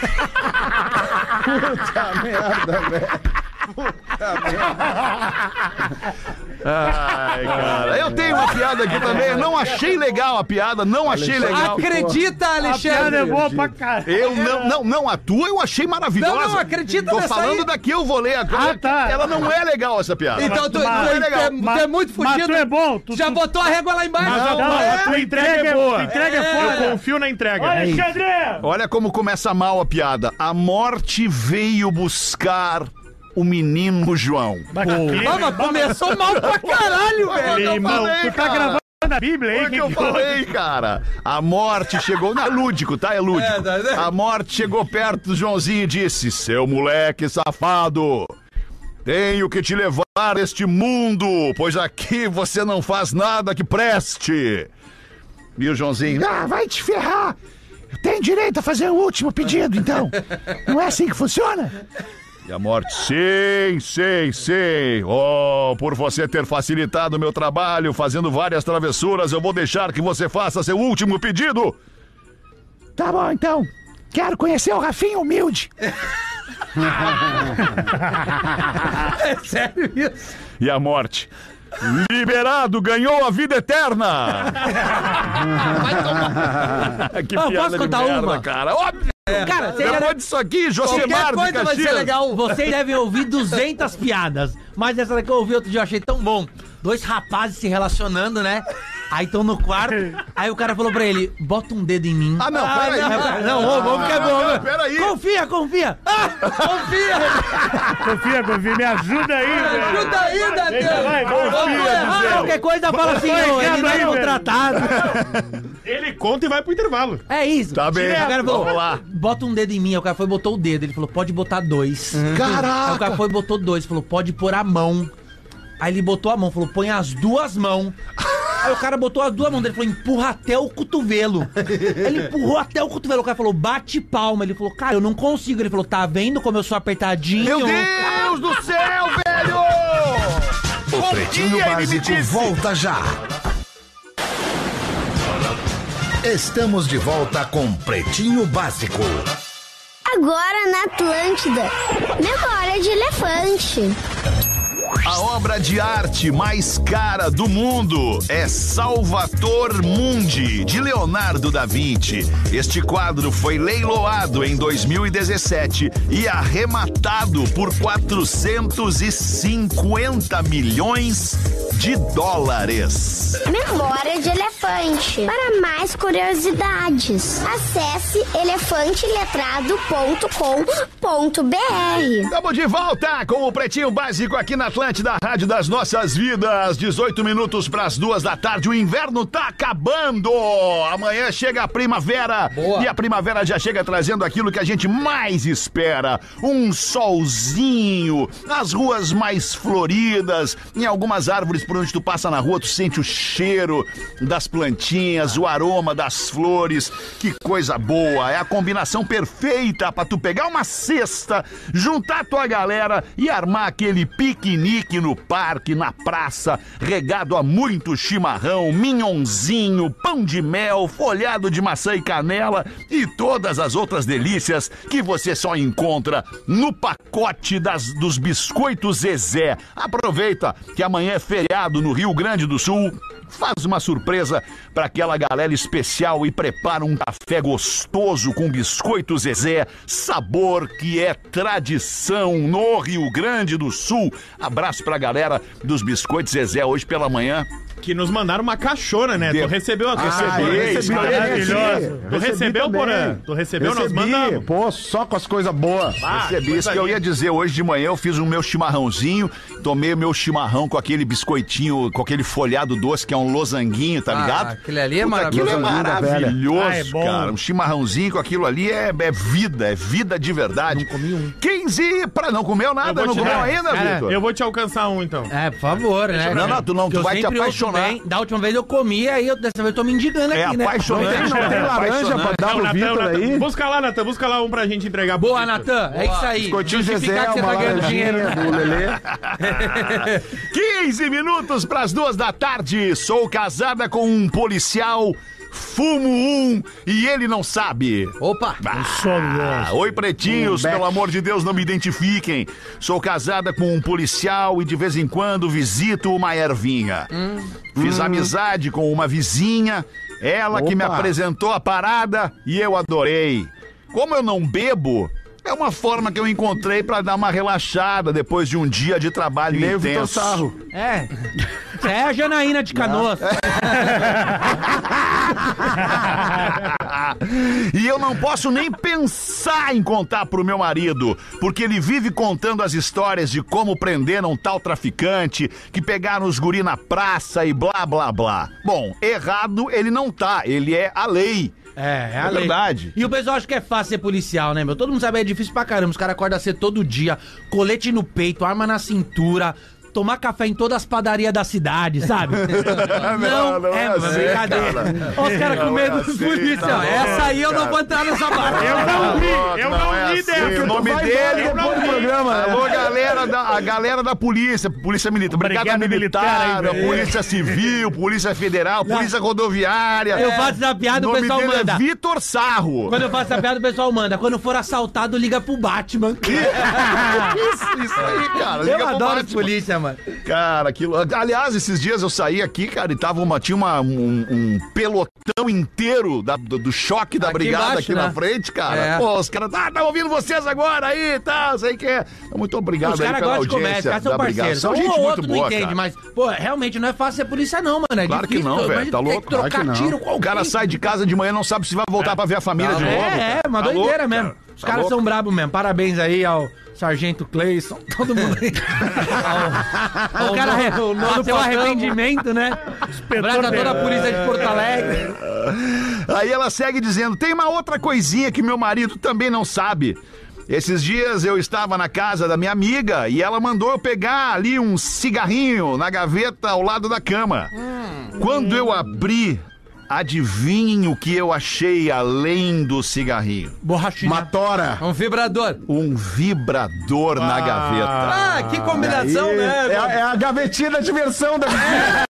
Puta merda, velho. Ai, cara. Eu tenho uma piada aqui também. Não achei legal a piada, não achei legal. Acredita, A piada é Alexandre. boa pra caralho. Eu não, não, não, a tua eu achei maravilhosa. Não, não, acredita Tô nessa falando aí. daqui, eu vou ler agora. Ah, tá. Ela não é legal, essa piada. Então tu, tu, Mas- tu, é, legal. tu é muito Mas fudido. tu é bom. Tu, Já tu, botou a régua lá embaixo. Mas não, não, é, a tua entrega é boa. Tu entrega é Eu foda. confio na entrega. Olha, Alexandre! Olha como começa mal a piada. A morte veio buscar o menino João. Ah, mas começou mal pra caralho, velho. Eu Irmão, falei, tu tá cara. gravando a Bíblia aí? Foi o que eu falei, cara. A morte chegou... Não, é lúdico, tá? É lúdico. É, tá, né? A morte chegou perto do Joãozinho e disse: seu moleque safado, tenho que te levar deste mundo, pois aqui você não faz nada que preste. E o Joãozinho: ah, vai te ferrar. Eu tenho direito a fazer o último pedido, então. Não é assim que funciona? E a morte: sim, sim, sim. Oh, por você ter facilitado o meu trabalho fazendo várias travessuras, eu vou deixar que você faça seu último pedido. Tá bom, então. Quero conhecer o Rafinha humilde. É sério isso? E a morte: liberado, ganhou a vida eterna. Que Ah, eu piada posso de contar merda, uma? cara. Óbvio. É. Cara, você já Depois deve... disso aqui, Josemar Qualquer de coisa vai ser Caxias. legal. Vocês devem ouvir duzentas piadas, mas essa daqui eu ouvi outro dia, eu achei tão bom. Dois rapazes se relacionando, né? Aí estão no quarto, aí o cara falou pra ele, bota um dedo em mim. Ah, não, peraí. Não, não, ô, vamos que é bom. não, né? peraí. Confia, confia. Ah, confia. Confia, confia, me ajuda aí, velho. Ajuda aí, Datena. Vai, Eu tô confia, errado. Gisele. Qualquer coisa fala assim, Vai, não, ele vai, não é velho. contratado. Ele conta e vai pro intervalo. É isso. Tá bem. O cara falou, Vamos lá. bota um dedo em mim. Aí o cara foi e botou o dedo. Ele falou, pode botar dois. Aí o cara Caraca. foi e botou dois. Falou, pode pôr a mão. Aí ele botou a mão, falou, põe as duas mãos. Aí o cara botou as duas mãos dele, falou, empurra até o cotovelo. Ele empurrou até o cotovelo. O cara falou, bate palma. Ele falou, cara, eu não consigo. Ele falou, tá vendo como eu sou apertadinho? Meu Deus do céu, velho! O Pretinho Confia, ele me Básico disse. volta já. Estamos de volta com Pretinho Básico. Agora na Atlântida. Memória de elefante. A obra de arte mais cara do mundo é Salvator Mundi, de Leonardo da Vinci. Este quadro foi leiloado em dois mil e dezessete e arrematado por quatrocentos e cinquenta milhões de dólares. Memória de elefante. Para mais curiosidades, acesse elefante letrado ponto com ponto b r. Estamos de volta com o Pretinho Básico aqui na Atlântida, Rádio das Nossas Vidas. dezoito minutos para as duas da tarde. O inverno tá acabando. Amanhã chega a primavera. Boa. E a primavera já chega trazendo aquilo que a gente mais espera. Um solzinho, as ruas mais floridas. Em algumas árvores por onde tu passa na rua, tu sente o cheiro das plantinhas, o aroma das flores. Que coisa boa. É a combinação perfeita para tu pegar uma cesta, juntar tua galera e armar aquele piquenique no parque, na praça, regado a muito chimarrão, minhonzinho, pão de mel, folhado de maçã e canela e todas as outras delícias que você só encontra no pacote das, dos biscoitos Zezé. Aproveita que amanhã é feriado no Rio Grande do Sul. Faz uma surpresa para aquela galera especial e prepara um café gostoso com biscoito Zezé, sabor que é tradição no Rio Grande do Sul. Abraço pra galera dos biscoitos Zezé hoje pela manhã. Que nos mandaram uma caixona, né? De- Tu recebeu a tua Ah, eu recebi, maravilhoso. Tu recebeu, Porã? Tu recebeu, nós mandamos. Pô, só com as coisas boas. Ah, Recebi isso coisa que eu ia linda. dizer hoje de manhã. Eu fiz o meu chimarrãozinho, tomei o meu chimarrão com aquele biscoitinho, com aquele folhado doce que é um losanguinho, tá Ah, ligado? aquele ali é Puta, aquilo é maravilhoso. maravilhoso, Ah, é bom. cara. Um chimarrãozinho com aquilo ali é, é vida, é vida de verdade. Não comi um. quinze pra não comeu Eu nada, vou não te comeu dar. ainda, Cara, Vitor? Eu vou te alcançar um, então. É, por favor, né? Não, não, tu não, Que tu eu vai te sempre ouço apaixonar. bem. Da última vez eu comi, aí eu, dessa vez eu tô me indigando É aqui, né? apaixonante. Não tem É laranja apaixonante. pra dar Não, pro Natan, Vitor Natan, aí? busca lá, Natan, busca lá um pra gente entregar. pro Boa, Vitor. Natan, é isso aí. Biscoitinho Zezé, Justificar que você uma tá ganhando dinheiro. laranjinha do Lelê. quinze minutos para as duas da tarde. Sou casada com um policial, fumo um e ele não sabe. Opa! Ah, oi, pretinhos, pelo amor de Deus, não me identifiquem. Sou casada com um policial e de vez em quando visito uma ervinha. Fiz amizade com uma vizinha, ela que me Opa. apresentou a parada e eu adorei. Como eu não bebo, é uma forma que eu encontrei pra dar uma relaxada depois de um dia de trabalho Nem o Vitor intenso. Sarro. É. Você é a Janaína de Canoas. E eu não posso nem pensar em contar pro meu marido, porque ele vive contando as histórias de como prenderam tal traficante, que pegaram os guri na praça e blá blá blá. Bom, errado ele não tá, ele é a lei. É, é a É lei. verdade. E o pessoal acha que é fácil ser policial, né, meu? Todo mundo sabe, é difícil pra caramba. Os caras acordam cedo todo dia, colete no peito, arma na cintura, tomar café em todas as padarias da cidade, sabe? Não, não é, é mas assim, brincadeira. cara. Olha os caras com Não medo é dos assim, polícia. tá Essa aí eu não cara. vou entrar nessa barra. Eu não vi, eu não, é vi assim. dentro. O nome vai dele embora depois do é programa, né? Alô, galera da, a galera da polícia, polícia militar, brigada Brigada militar, militar, hein, velho? polícia civil, polícia federal, polícia rodoviária. Eu faço essa piada, o nome pessoal dele manda. é Vitor Sarro. Quando eu faço essa piada, o pessoal manda. Quando for assaltado, liga pro Batman. Isso, isso aí, cara. Liga Eu pro adoro Batman. os polícia, mano? Cara, aquilo. Aliás, esses dias eu saí aqui, cara, e tava uma, tinha uma, um, um pelotão inteiro da, do, do choque da Aqui brigada embaixo, aqui né? na frente, cara. É. Pô, os caras, ah, tá ouvindo vocês agora aí e tal, sei que é. Muito obrigado Os aí caras pela gostam de audiência comédia, os caras são da brigada. parceiros. São Um gente ou muito outro não boa, entende, cara. mas, pô, realmente não é fácil ser polícia não, mano. É Claro que difícil, não, velho, imagina tá ter que louco? trocar Claro que não. tiro com O cara alguém. sai de casa de manhã, não sabe se vai voltar pra ver a família de novo. É, é, uma Tá doideira louco, mesmo. cara. Os Tá caras louco. são brabos mesmo. Parabéns aí ao Sargento Cleison, todo mundo aí. O cara re- bateu arrependimento, né? Abraça toda a polícia de Porto Alegre. Aí ela segue dizendo: tem uma outra coisinha que meu marido também não sabe. Esses dias eu estava na casa da minha amiga e ela mandou eu pegar ali um cigarrinho na gaveta ao lado da cama. Quando eu abri, adivinhem o que eu achei além do cigarrinho? Borrachinha. Uma tora. Um vibrador. Um vibrador na gaveta. Ah, que combinação, Aí, né? é, a- é a gavetinha da diversão da vizinha.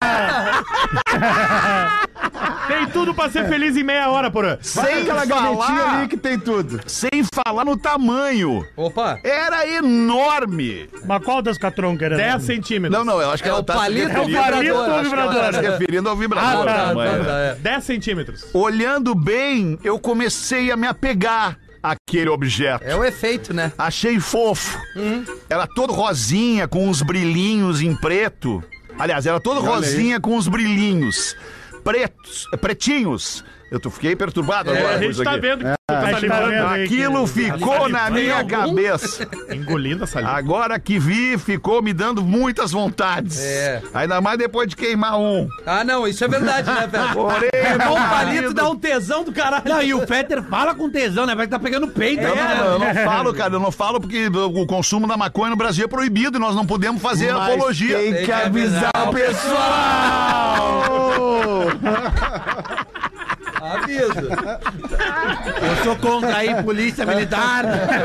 Tem tudo pra ser feliz em meia hora, porra. Vai Sem aquela gavetinha falar, ali que tem tudo. sem falar no tamanho. Opa. Era enorme. Mas qual das catroncas era? dez centímetros. Não, não, eu acho que É ela o tá se palito ou referindo, palito ou vibrador? Acho que ela vibrador? tá se referindo ao vibrador. Ah, tá, tamanho. tá, é. dez centímetros. Olhando bem, eu comecei a me apegar àquele objeto. É o efeito, né? Achei fofo. Era todo rosinha, com uns brilhinhos em preto. Aliás, era todo rosinha com uns brilhinhos. Pretos, pretinhos. Eu tô, fiquei perturbado É, agora a com gente isso tá aqui. vendo que tu a tá gente tá salivando. vendo aí. Aquilo ficou na minha cabeça. Engolindo a saliva. Agora que vi, ficou me dando muitas vontades. É. Ainda mais depois de queimar um. Ah, não, isso é verdade, né, velho? Porém, É bom meu o palito marido- dá um tesão do caralho. Não, e o Fetter fala com tesão, né? Vai que tá pegando peito. Não, né? não, não, eu não falo, cara, eu não falo porque o consumo da maconha no Brasil é proibido e nós não podemos fazer Mas apologia. tem que avisar o pessoal. Aviso. Eu sou contra aí, polícia militar.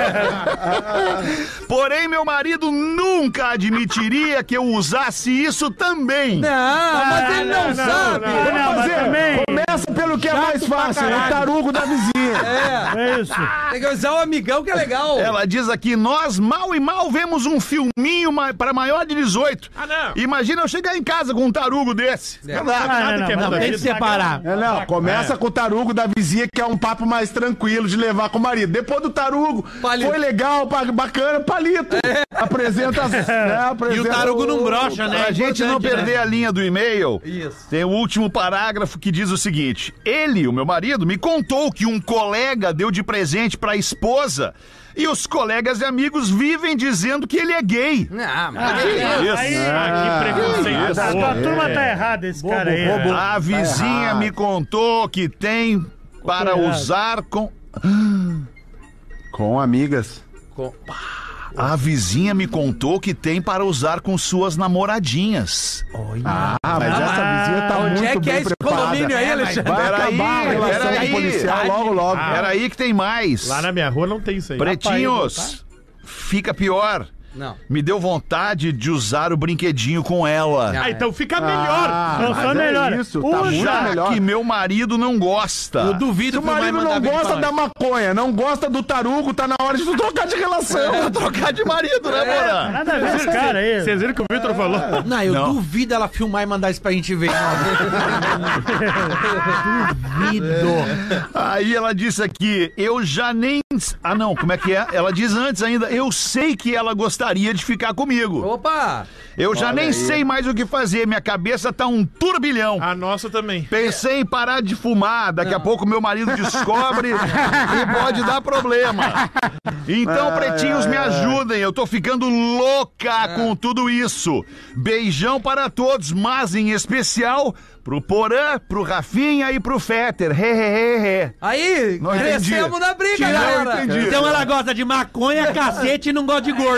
Porém, meu marido nunca admitiria que eu usasse isso também. Não, mas ele não, não, sabe. não, não, Vamos mas fazer. também- Começa pelo que é mais fácil, o tarugo da vizinha. É, É isso. tem que usar o amigão que é legal. Ela diz aqui: nós mal e mal vemos um filminho ma- para maior de dezoito. Ah, não. Imagina eu chegar em casa com um tarugo desse. É. Não dá. Ah, Nada não, que é não, muda Tem a que vida. separar. É, não, começa com o tarugo da vizinha, que é um papo mais tranquilo de levar com o marido. Depois do tarugo, Palito. foi legal, pa- bacana, palito. Apresenta as. Né, apresenta E o tarugo não brocha, né? Pra gente não Importante, perder a linha do e-mail, Isso. tem o último parágrafo que diz o seguinte: ele, o meu marido, me contou que um colega deu de presente pra esposa e os colegas e amigos vivem dizendo que ele é gay. Não, mas Ah, que isso? aí- Ah, que preconceito. A tua turma tá errada, esse cara aí. né? A vizinha errado. me contou que tem para errado. usar com. Com amigas. A vizinha me contou que tem para usar com suas namoradinhas. Ah, mas essa vizinha tá Onde muito é que é bem esse preparada. condomínio aí, Alexandre? Vai Peraí, acabar a relação peraí. com o policial logo, logo. Peraí que tem mais. Lá na minha rua não tem isso aí. Pretinhos, fica pior. Não. Me deu vontade de usar o brinquedinho com ela. Ah, então fica melhor. Ah, Não, mas só é melhor. isso, tá Usa muito Já melhor. que meu marido não gosta. Eu duvido Se o que vai marido mandar não vídeo gosta pra da nós. maconha, não gosta do tarugo, tá na hora de tu trocar de relação. Trocar de marido, né, Porã? Nada a ver esse cara aí. Vocês viram que o Vitor falou? Não, eu Não. duvido ela filmar e mandar isso pra gente ver. Duvido. Aí ela disse aqui, eu já nem... Ah, não, como é que é? Ela diz antes ainda, eu sei que ela gostaria de ficar comigo. Opa! Eu já nem sei mais o que fazer, minha cabeça tá um turbilhão. A nossa também. Pensei em parar de fumar, daqui a pouco meu marido descobre e pode dar problema. Então, pretinhos, me ajudem, eu tô ficando louca com tudo isso. Beijão para todos, mas em especial pro Porã, pro Rafinha e pro Fetter. He, he, he, he. Aí, Não entendi. crescemos na briga, Tira- galera. não entendi. Então ela gosta de maconha, cacete e não gosta de gordo.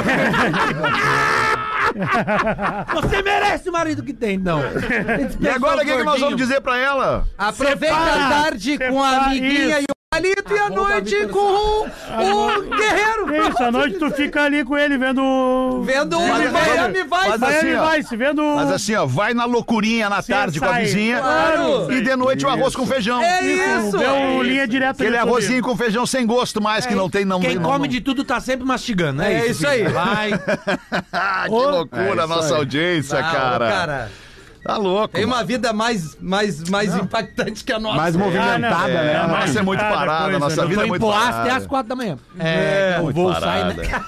Você merece o marido que tem, não. E agora o que, que nós vamos dizer pra ela? Aproveita Separa, a tarde com a separa amiguinha isso. e palito e à noite com o Guerreiro. Isso, à noite tu fica ali com ele vendo... Vendo o Miami Vice. Mas assim, ó, Vice, vendo... Mas assim, ó, vai na loucurinha na tarde com a vizinha. Claro. E de noite o arroz com feijão. É isso. Vê o linha direta. Aquele no arrozinho com feijão sem gosto mais, que não tem... Não, Quem não, come não. de tudo tá sempre mastigando, né? É isso aí. Vai. Ah, que loucura a nossa audiência, Ah, cara. cara. Tá louco. Tem uma vida mais, mais, mais impactante que a nossa. Mais movimentada, Ah, não, né? É, a nossa é muito Cada parada, coisa, a nossa né? vida é Tô em muito Poá parada. até as quatro da manhã. É, o muito voo parada. sai, né?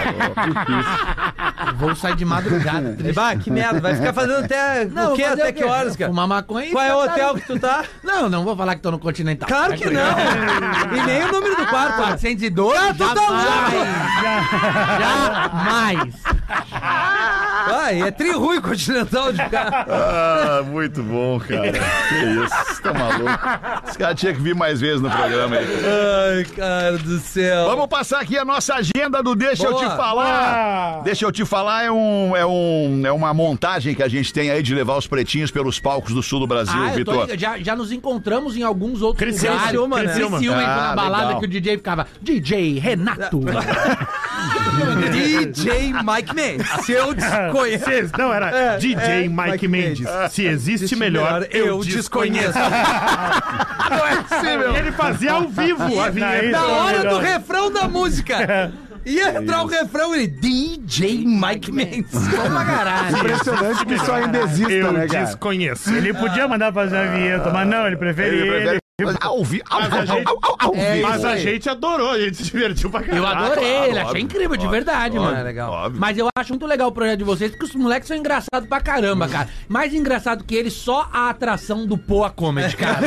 O voo sai de madrugada. Bah, que merda. Vai ficar fazendo até o quê? fazer Até o que horas, cara? Fumar maconha e Qual é o tratar- hotel que tu tá? Não, não vou falar que tô no Continental. Claro que não. E nem o número do quarto. quatrocentos e doze, Ah, tu tá jamais. Jamais. Ai, é tri ruim continental de cá. Ah, muito bom, cara. Que isso, você tá maluco. Esse cara tinha que vir mais vezes no programa aí. Ai, cara do céu. Vamos passar aqui a nossa agenda do Deixa Boa. Eu Te Falar. Deixa Eu Te Falar é, um, é, um, é uma montagem que a gente tem aí de levar os pretinhos pelos palcos do sul do Brasil, Ah, eu tô Vitor. ligado. já, já nos encontramos em alguns outros Criciúma, lugares. Criciúma, né? Criciúma, Ah, na balada legal. que o D J ficava D J Renato. D J Mike Mendes. Se eu desconheço. Se- não, era É, D J é, Mike, Mike Mendes. Mendes. Se existe melhor, eu desconheço. Não é possível. Ele fazia ao vivo a vinheta. Na hora do Legal. refrão da música. Ia entrar o refrão e ele, D J Mike Mendes. Toma caralho. Impressionante que isso ainda exista, Eu né, cara? desconheço. Ele podia mandar fazer uma vinheta, mas não, ele prefere Ele ele. prefere ao vi- ao- Mas a ao- gente- ao- ao- ao É vivo. Mas isso a aí. gente adorou, a gente se divertiu pra caralho. Eu adorei, claro, ele achei óbvio, incrível, de óbvio, verdade, óbvio, mano. É legal. óbvio. Mas eu acho muito legal o projeto de vocês, porque os moleques são engraçados pra caramba, cara. Mais engraçado que eles, só a atração do Poa Comedy, cara.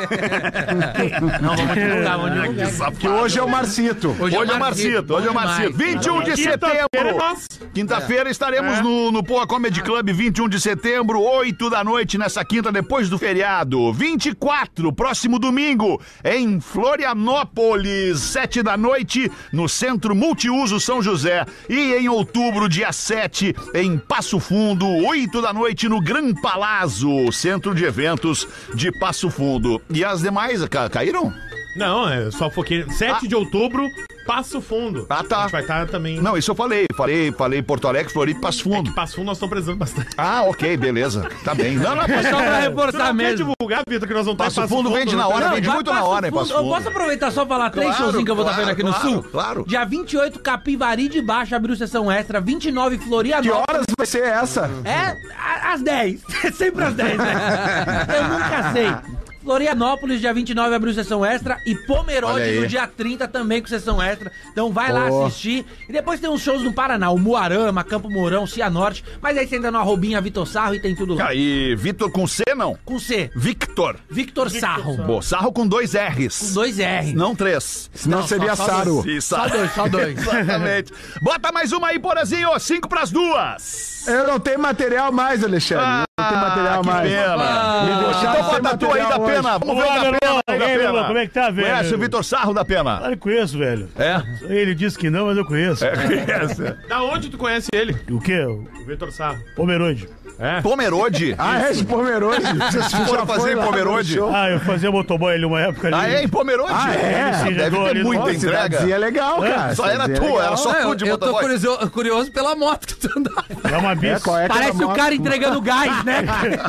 Não, vamos divulgar, vamos divulgar. Que hoje é o Marcito. Hoje é o Marcito, hoje é o bom Marcito. demais. vinte e um de Quinta-feira é setembro. nós. Quinta-feira estaremos no, no Poa Comedy Club, vinte e um de setembro, oito da noite, nessa quinta, depois do feriado. vinte e quatro, próximo domingo, em Florianópolis, sete da noite, no Centro Multiuso São José. E em outubro, dia sete, em Passo Fundo, oito da noite, no Gran Palazzo, Centro de Eventos de Passo Fundo. E as demais, ca- caíram? Não, é só foquei. sete de outubro, Passo Fundo. Ah, tá. A gente vai estar também. Não, isso eu falei. Falei, falei Porto Alegre, Floripa e Passo Fundo. Passo Fundo nós estamos precisando bastante. Ah, ok, beleza. Tá bem. Não, não, Só pra Tu reforçar não quer mesmo. divulgar, Vitor, que nós vamos estar em Passo Fundo vende na hora, Não, vende vai muito na Passo hora em Fundo. Passo Eu Fundo. posso aproveitar só falar três Claro, showzinhos que eu vou estar claro, fazendo aqui no claro, Sul? claro. Dia vinte e oito, Capivari de Baixo, abriu sessão extra. vinte e nove, Que Florianópolis. horas vai ser essa? É, a- às dez. Sempre às dez, né? Eu nunca sei. Florianópolis, dia vinte e nove, abriu sessão extra. E Olha Pomerode, aí. no dia trinta, também com sessão extra. Então vai lá Oh. assistir. E depois tem uns shows no Paraná. O Muarama, Campo Mourão, Cianorte. Mas aí você entra no arrobinha Vitor Sarro e tem tudo lá. Ah, e Vitor com C, não? Com C. Victor. Victor Sarro. Boa, Sarro com dois R's. Com dois R. Não três. Senão Não, seria só- só Saro. E Só dois, só dois. Exatamente. Bota mais uma aí, Porazinho. Cinco pras duas. Eu não tenho material mais, Alexandre. Eu não tenho material que mais. pena. Me deixaram Então sem bota a tua aí da material hoje. pena. Vamos ver Olá, da meu pena. irmão. da E aí, meu pena. irmão, como é que tá, velho? Conhece o Vitor Sarro da pena? Ah, eu conheço, velho. É? Ele disse que não, mas eu conheço. É, conhece. Da onde tu conhece ele? O quê? O O Vitor Sarro. Pomerode. É? Pomerode. Ah, é de Pomerode? Vocês foram fazer em Pomerode? Ah, eu fazia motoboy ali uma época ali. Ah, é em Pomerode? Ah, é? Sim, Deve jogou ter ali no- muita Nossa, entrega. Cidadezinha é legal, cara. Só era Cidadezinha é tu, legal. era só Não, tu eu, de eu tô motoboy. curioso, curioso pela moto que tu andava. É uma bis. É, qual é que Parece era a o moto? cara entregando gás, né?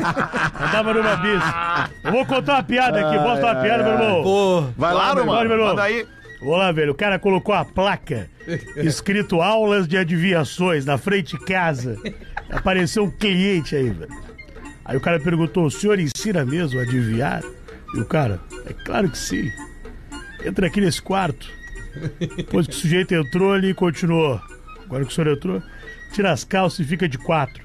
Andava numa bis. Eu vou contar uma piada aqui. Posso dar uma piada, meu irmão? Pô, Vai lá, Claro, meu Olha, meu mano. irmão. Manda aí. Vou lá, velho. O cara colocou a placa escrito aulas de adivinhações na frente de casa. Apareceu um cliente aí, velho. Aí o cara perguntou: o senhor ensina mesmo a adivinhar? E o cara: é claro que sim. Entra aqui nesse quarto. Depois que o sujeito entrou, ele continuou. Agora que o senhor entrou, tira as calças e fica de quatro.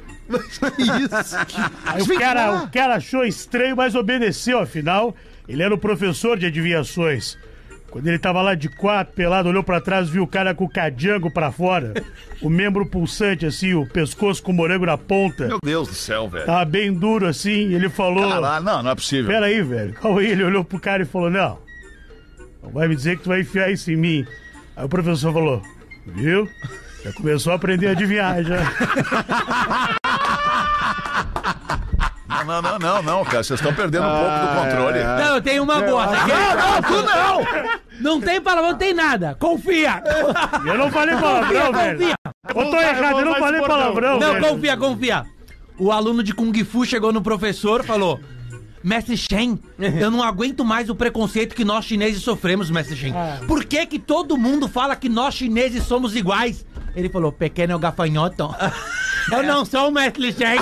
Aí o cara, o cara achou estranho, mas obedeceu, afinal. Ele era o professor de adivinhações. Quando ele tava lá de quatro, pelado, olhou pra trás, viu o cara com o cadango pra fora. O membro pulsante, assim, o pescoço com o morango na ponta. Meu Deus do céu, velho. Tava bem duro, assim, e ele falou... Caralho, não, não é possível. Pera aí, velho, calma aí. Ele olhou pro cara e falou, não, não vai me dizer que tu vai enfiar isso em mim. Aí o professor falou, viu? Já começou a aprender a adivinhar, já. Não, não, não, não, não, cara. Vocês estão perdendo um pouco do controle. Não, eu tenho uma boa. Não, não, tu não! Não tem palavrão, não tem nada. Confia. Eu não falei palavrão, velho. Confia. Eu tô errado, eu não falei palavrão, Não, velho. confia, confia. O aluno de Kung Fu chegou no professor e falou: Mestre Shen, eu não aguento mais o preconceito que nós chineses sofremos, Mestre Shen. Por que que todo mundo fala que nós chineses somos iguais? Ele falou: pequeno é o gafanhoto. Eu não sou o Mestre Shen.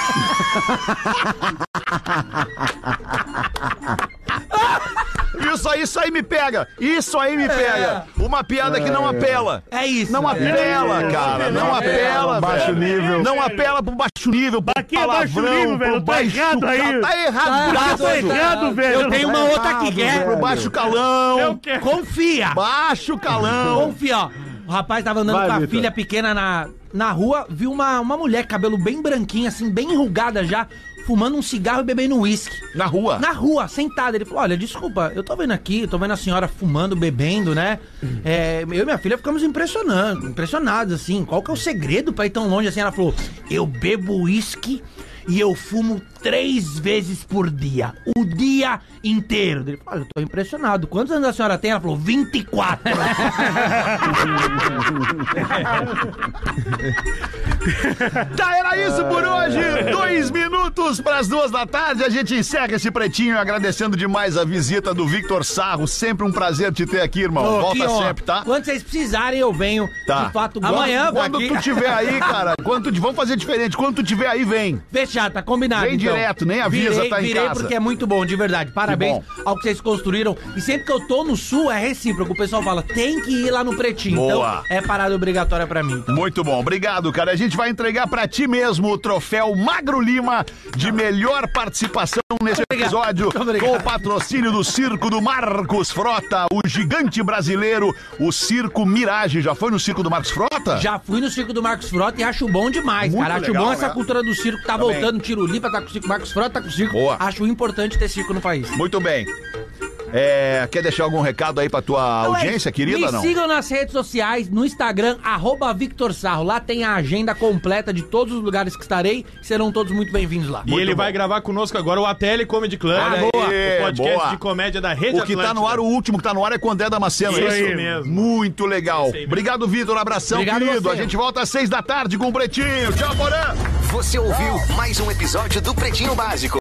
Isso aí, isso aí me pega. Isso aí me pega. Uma piada que não apela. É isso. Não apela, É. cara. Não apela, velho. Baixo nível. Não apela pro baixo nível, pro Aqui é baixo palavrão, nível, velho. pro Eu tô baixo... errado aí. Tá errado, Tá Eu tô errado, velho. Eu tenho uma outra que quer. pro baixo calão. Confia. Baixo calão. Confia, ó. O rapaz tava andando Vai, com a Vitor. filha pequena na, na rua, viu uma, uma mulher, cabelo bem branquinho, assim, bem enrugada já, fumando um cigarro e bebendo uísque. Na rua. Na rua, sentada. Ele falou: olha, desculpa, eu tô vendo aqui, tô vendo a senhora fumando, bebendo, né? É, eu e minha filha ficamos impressionando, impressionados, assim. Qual que é o segredo pra ir tão longe assim? Ela falou: eu bebo uísque e eu fumo três vezes por dia. O dia inteiro. Ele falou: olha, eu tô impressionado. Quantos anos a senhora tem? Ela falou: vinte e quatro. Tá, era isso por hoje. Dois minutos pras duas da tarde. A gente encerra esse pretinho agradecendo demais a visita do Victor Sarro. Sempre um prazer te ter aqui, irmão. Ô, Volta que honra. sempre, tá? Quando vocês precisarem, eu venho. Tá. De fato, Amanhã, gosto quando daqui. tu tiver aí, cara, quando tu, vamos fazer diferente. Quando tu tiver aí, vem. Fechado, tá combinado. Vem então. direto, nem avisa, virei, tá em virei casa. porque é muito bom, de verdade. Parabéns bom. ao que vocês construíram. E sempre que eu tô no sul, é recíproco. O pessoal fala: tem que ir lá no Pretinho. Boa. Então, é parada obrigatória pra mim. Então. Muito bom, obrigado, cara. A gente vai entregar pra ti mesmo o troféu Magro Lima de melhor participação nesse episódio, Muito obrigado. com o patrocínio do Circo do Marcos Frota, o gigante brasileiro, o Circo Mirage. Já foi no Circo do Marcos Frota? Já fui no circo do Marcos Frota e acho bom demais, Muito cara. Acho legal, bom essa né? cultura do circo. Tá Também. voltando, Tiro Lipa tá com o circo, Marcos Frota tá com o circo. Boa. Acho importante ter circo no país. Muito bem. É, quer deixar algum recado aí pra tua Então é audiência, isso. querida, Me não? sigam nas redes sociais, no Instagram, arroba Victor Sarro. Lá tem a agenda completa de todos os lugares que estarei. Serão todos muito bem-vindos lá. E ele vai gravar conosco agora o A T L Comedy Club. Olha né? aí, O podcast boa. de comédia da Rede O que tá Atlântida. no ar, o último que tá no ar é com o André Damasceno. Isso é aí mesmo. Muito legal. Isso aí mesmo. Obrigado, Vitor. Um abração, Obrigado querido. você. A gente volta às seis da tarde com o Pretinho. Tchau, Porã. Você ouviu mais um episódio do Pretinho Básico.